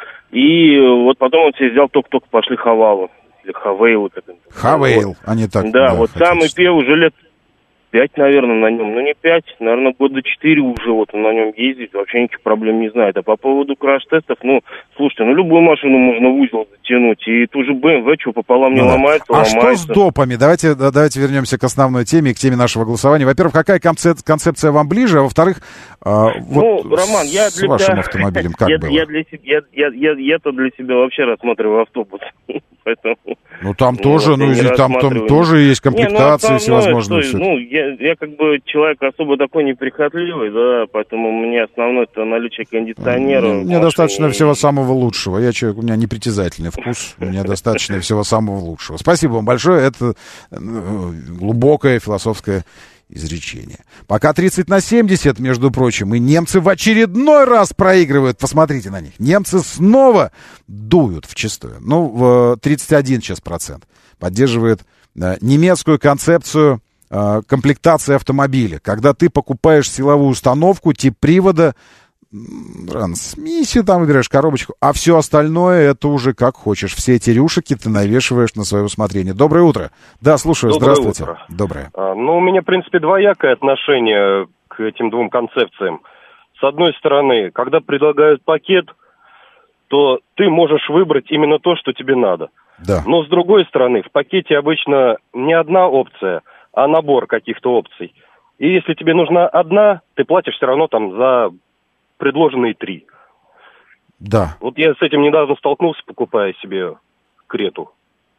И вот потом он себе взял, только-только пошли Хавалу. Или Хавейлу. Хавейл, вот. а не так. Да, да вот самый первый уже лет пять, наверное, на нем. Ну, не пять, наверное, года четыре уже вот он на нем ездит. Вообще никаких проблем не знает. А по поводу краш-тестов, ну, слушайте, ну, любую машину можно в узел затянуть. И ту же бэ эм вэ, что пополам не ну, ломается, а ломается. что с допами? Давайте, давайте вернемся к основной теме, к теме нашего голосования. Во-первых, какая концеп- концепция вам ближе? А во-вторых, а, вот ну, Роман, я с для вашим тебя... автомобилем как я, было? Я для себя, я, я, я, я-то для себя вообще рассматриваю автобус. Поэтому... Ну, там ну, тоже, ну, там, там тоже есть комплектации не, ну, всевозможные. Что, ну, я, я как бы человек особо такой неприхотливый, да, поэтому мне основное это наличие кондиционера. Мне, мне достаточно всего самого лучшего. Я человек, у меня непритязательный вкус, мне достаточно всего самого лучшего. Спасибо вам большое, это глубокое философское изречение. Пока тридцать на семьдесят, между прочим, и немцы в очередной раз проигрывают. Посмотрите на них. Немцы снова дуют вчистую. Ну, в тридцать один сейчас процент поддерживает э, немецкую концепцию э, комплектации автомобиля. Когда ты покупаешь силовую установку, тип привода, трансмиссию там выбираешь, коробочку, а все остальное это уже как хочешь. Все эти рюшики ты навешиваешь на свое усмотрение. Доброе утро. Да, слушаю. Доброе Здравствуйте. Утро. Доброе. А, ну, у меня, в принципе, двоякое отношение к к этим двум концепциям. С одной стороны, когда предлагают пакет, то ты можешь выбрать именно то, что тебе надо. Да. Но с другой стороны, в пакете обычно не одна опция, а набор каких-то опций. И если тебе нужна одна, ты платишь все равно там за предложенные три. Да. Вот я с этим недавно столкнулся, покупая себе Крету.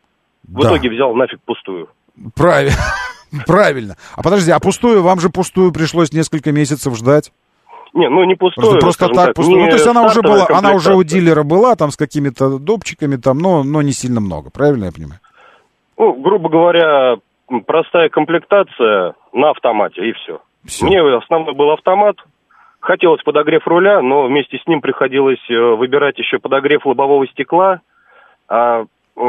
В Да. итоге взял нафиг пустую. Правильно. Правильно. А подожди, а пустую, вам же пустую пришлось несколько месяцев ждать? Не, ну не пустую. Просто, просто так, так пустую. Ну, то есть она уже была, она уже у комплектация. дилера была, там с какими-то допчиками, там, но, но не сильно много, правильно я понимаю? Ну, грубо говоря, простая комплектация на автомате, и все. Всё. Мне основной был автомат. Хотелось подогрев руля, но вместе с ним приходилось э, выбирать еще подогрев лобового стекла. А, э,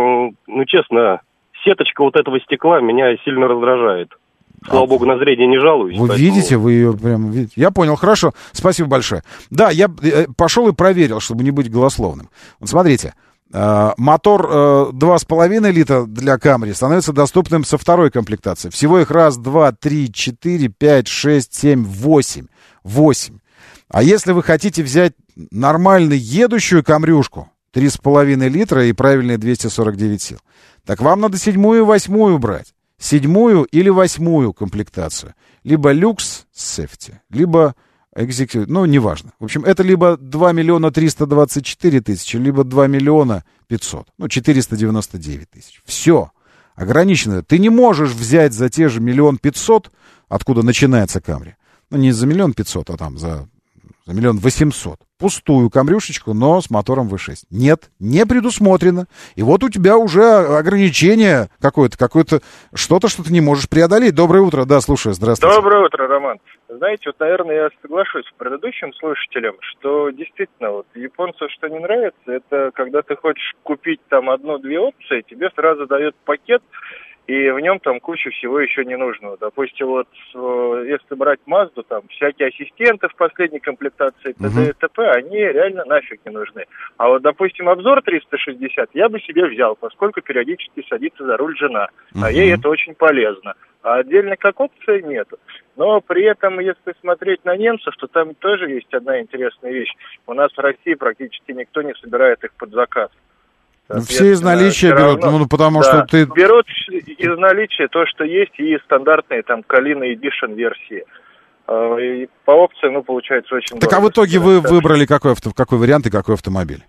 ну, честно, сеточка вот этого стекла меня сильно раздражает. Слава богу, на зрение не жалуюсь. Вы поэтому- видите, вы ее прям видите. Я понял, хорошо, спасибо большое. Да, я э, пошел и проверил, чтобы не быть голословным. Вот смотрите, э, мотор э, два с половиной литра для Камри становится доступным со второй комплектации. Всего их раз, два, три, четыре, пять, шесть, семь, восемь. Восемь. А если вы хотите взять нормально едущую камрюшку, три с половиной литра и правильные двести сорок девять сил, так вам надо седьмую и восьмую брать. Седьмую или восьмую комплектацию. Либо люкс сефти, либо экзекьют, ну, неважно. В общем, это либо два миллиона триста двадцать четыре тысячи, либо два миллиона пятьсот, ну, четыреста девяносто девять тысяч. Все. Ограничено. Ты не можешь взять за те же миллион пятьсот, откуда начинается Камри. Ну, не за миллион пятьсот, а там за, за миллион восемьсот. Пустую камрюшечку, но с мотором вэ шесть. Нет, не предусмотрено. И вот у тебя уже ограничение какое-то, какое-то, что-то, что ты не можешь преодолеть. Доброе утро, да, слушаю, здравствуйте. Доброе утро, Роман. Знаете, вот, наверное, я соглашусь с предыдущим слушателем, что действительно, вот, японцу что не нравится, это когда ты хочешь купить там одну-две опции, тебе сразу дают пакет, и в нем там куча всего еще не нужного. Допустим, вот э, если брать Мазду, там всякие ассистенты в последней комплектации, т.д. и т.п., они реально нафиг не нужны. А вот, допустим, обзор триста шестьдесят я бы себе взял, поскольку периодически садится за руль жена, а ей это очень полезно. А отдельно как опция нету. Но при этом, если смотреть на немцев, то там тоже есть одна интересная вещь. У нас в России практически никто не собирает их под заказ. Ну, все из наличия берут, равно, ну, потому да, что ты... берут из наличия то, что есть, и стандартные там Калина Edition версии. А, и по опции, ну, получается очень Так дорого. а в итоге вы выбрали какой, авто, какой вариант и какой автомобиль?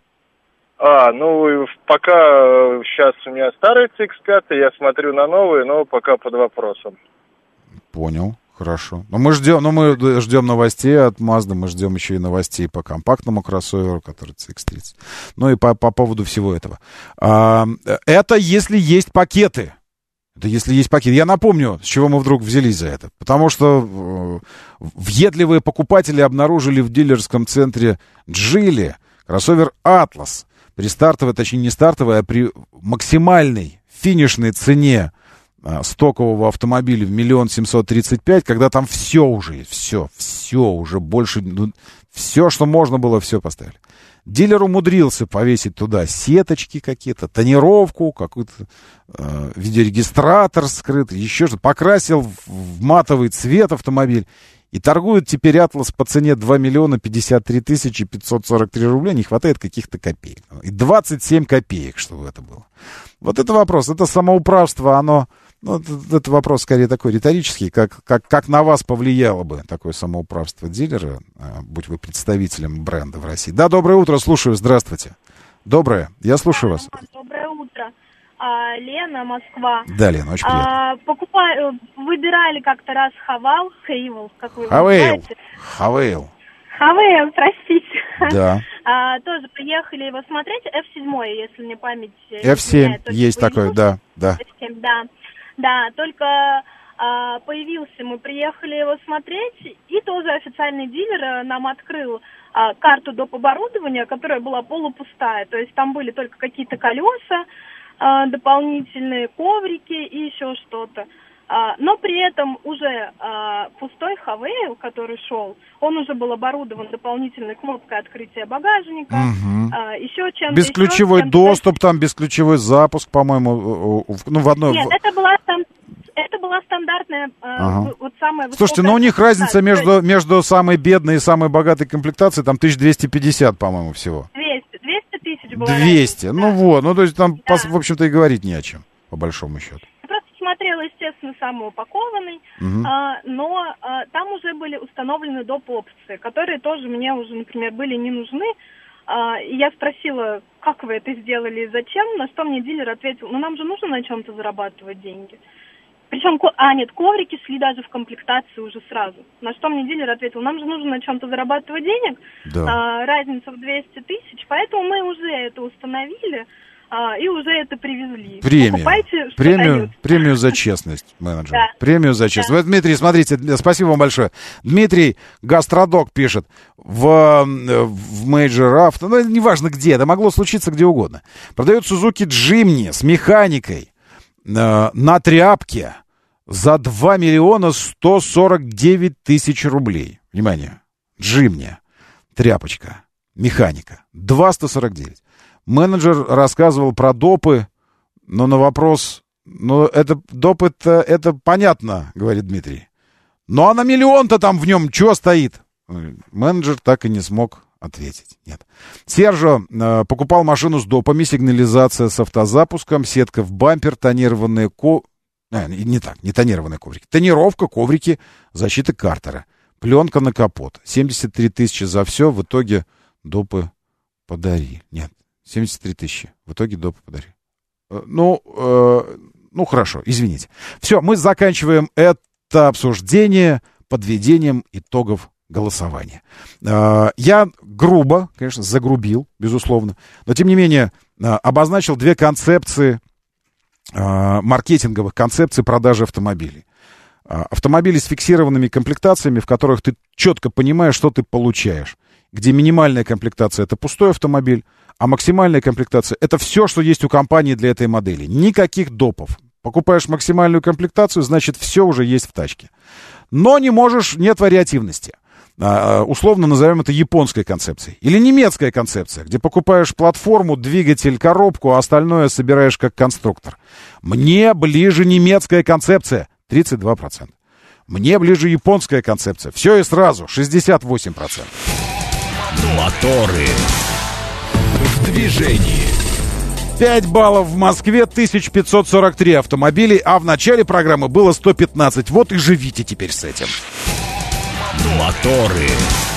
А, ну, пока сейчас у меня старый си икс пять, я смотрю на новые, но пока под вопросом. Понял, хорошо. Но мы ждем, но мы ждем новостей от Mazda, мы ждем еще и новостей по компактному кроссоверу, который си икс тридцать. Ну и по, по поводу всего этого. А, это если есть пакеты. Это если есть пакеты. Я напомню, с чего мы вдруг взялись за это. Потому что э, въедливые покупатели обнаружили в дилерском центре Джили кроссовер Atlas. При стартовой, точнее не стартовой, а при максимальной финишной цене стокового автомобиля в миллион семьсот тридцать пять, когда там все уже есть, все, все уже больше, ну, все, что можно было, все поставили. Дилер умудрился повесить туда сеточки какие-то, тонировку, какой-то э, видеорегистратор скрытый, еще что-то, покрасил в, в матовый цвет автомобиль. И торгует теперь Атлас по цене два миллиона пятьдесят три тысячи пятьсот сорок три рубля, не хватает каких-то копеек. И двадцать семь копеек, чтобы это было. Вот это вопрос, это самоуправство, оно, ну, это, это вопрос скорее такой риторический, как, как, как на вас повлияло бы такое самоуправство дилера, будь вы представителем бренда в России. Да, доброе утро, слушаю, здравствуйте. Доброе, я слушаю вас. Доброе утро. А, Лена, Москва. Да, Лена, очень приятно. А, покупали, выбирали как-то раз Хавал, Хейвел, как вы его Хавейл, называете. Хавейл. Хавейл, простите. Да. А, тоже приехали его смотреть, эф семь, если мне память эф семь, изменяет, есть такой, да, да. эф семь, да. Да, только а, появился, мы приехали его смотреть, и тоже официальный дилер нам открыл а, карту доп. Оборудования, которая была полупустая, то есть там были только какие-то колеса, а, дополнительные коврики и еще что-то. А, но при этом уже а, пустой Хавейл, который шел, он уже был оборудован дополнительной кнопкой открытия багажника, Мгм. а, еще чем-то. Бесключевой еще, чем-то. доступ, там бесключевой запуск, по-моему, ну, в одной... Нет, в- это была там это была стандартная, э, Ага. вот самая высокая... Слушайте, ну у них разница комплектация. между, между самой бедной и самой богатой комплектацией там тысяча двести пятьдесят, по-моему, всего. двести, двести тысяч было. двести, ну вот, ну то есть там, по- в общем-то, и говорить не о чем, по большому счету. Я просто смотрела, естественно, самый упакованный, Мгм. а, но а, там уже были установлены доп. Опции, которые тоже мне уже, например, были не нужны. А, и я спросила, как вы это сделали и зачем, на что мне дилер ответил, ну нам же нужно на чем-то зарабатывать деньги. Причем, ко- а нет, коврики шли даже в комплектации уже сразу. На что мне дилер ответил, нам же нужно на чем-то зарабатывать денег, Да. а, разница в двести тысяч, поэтому мы уже это установили а, и уже это привезли. Премию. Покупайте, что Премию, дают. премию за честность, менеджер. Да. Премию за честность. Вот, Дмитрий, смотрите, спасибо вам большое. Дмитрий Гастродок пишет в, в Major Auto, ну, неважно где, это могло случиться где угодно. Продает Suzuki Jimny с механикой э, на тряпке за два миллиона сто сорок девять тысяч рублей. Внимание, Jimny, тряпочка, механика, два сто сорок девять. Менеджер рассказывал про допы, но на вопрос, ну, это допы-то, это понятно, говорит Дмитрий. Ну, а на миллион-то там в нем чего стоит? Менеджер так и не смог ответить. Нет. Сержо э, покупал машину с допами, сигнализация с автозапуском, сетка в бампер, тонированные ко... э, не так, не тонированные коврики. Тонировка, коврики, защита картера. Пленка на капот. семьдесят три тысячи за все, в итоге допы подари. Нет. семьдесят три тысячи. В итоге доп. Подари. Ну, э, ну, хорошо, извините. Все, мы заканчиваем это обсуждение подведением итогов голосования. Э, я грубо, конечно, загрубил, безусловно, но, тем не менее, э, обозначил две концепции, э, маркетинговых концепций продажи автомобилей. Э, автомобили с фиксированными комплектациями, в которых ты четко понимаешь, что ты получаешь. Где минимальная комплектация — это пустой автомобиль, а максимальная комплектация — это все, что есть у компании для этой модели. Никаких допов. Покупаешь максимальную комплектацию, значит, все уже есть в тачке. Но не можешь, нет вариативности. А, условно назовем это японской концепцией. Или немецкая концепция, где покупаешь платформу, двигатель, коробку, а остальное собираешь как конструктор. Мне ближе немецкая концепция — тридцать два процента. Мне ближе японская концепция. Все и сразу — шестьдесят восемь процентов. Моторы в движении. пять баллов в Москве, тысяча пятьсот сорок три автомобилей, а в начале программы было сто пятнадцать. Вот и живите теперь с этим. Моторы.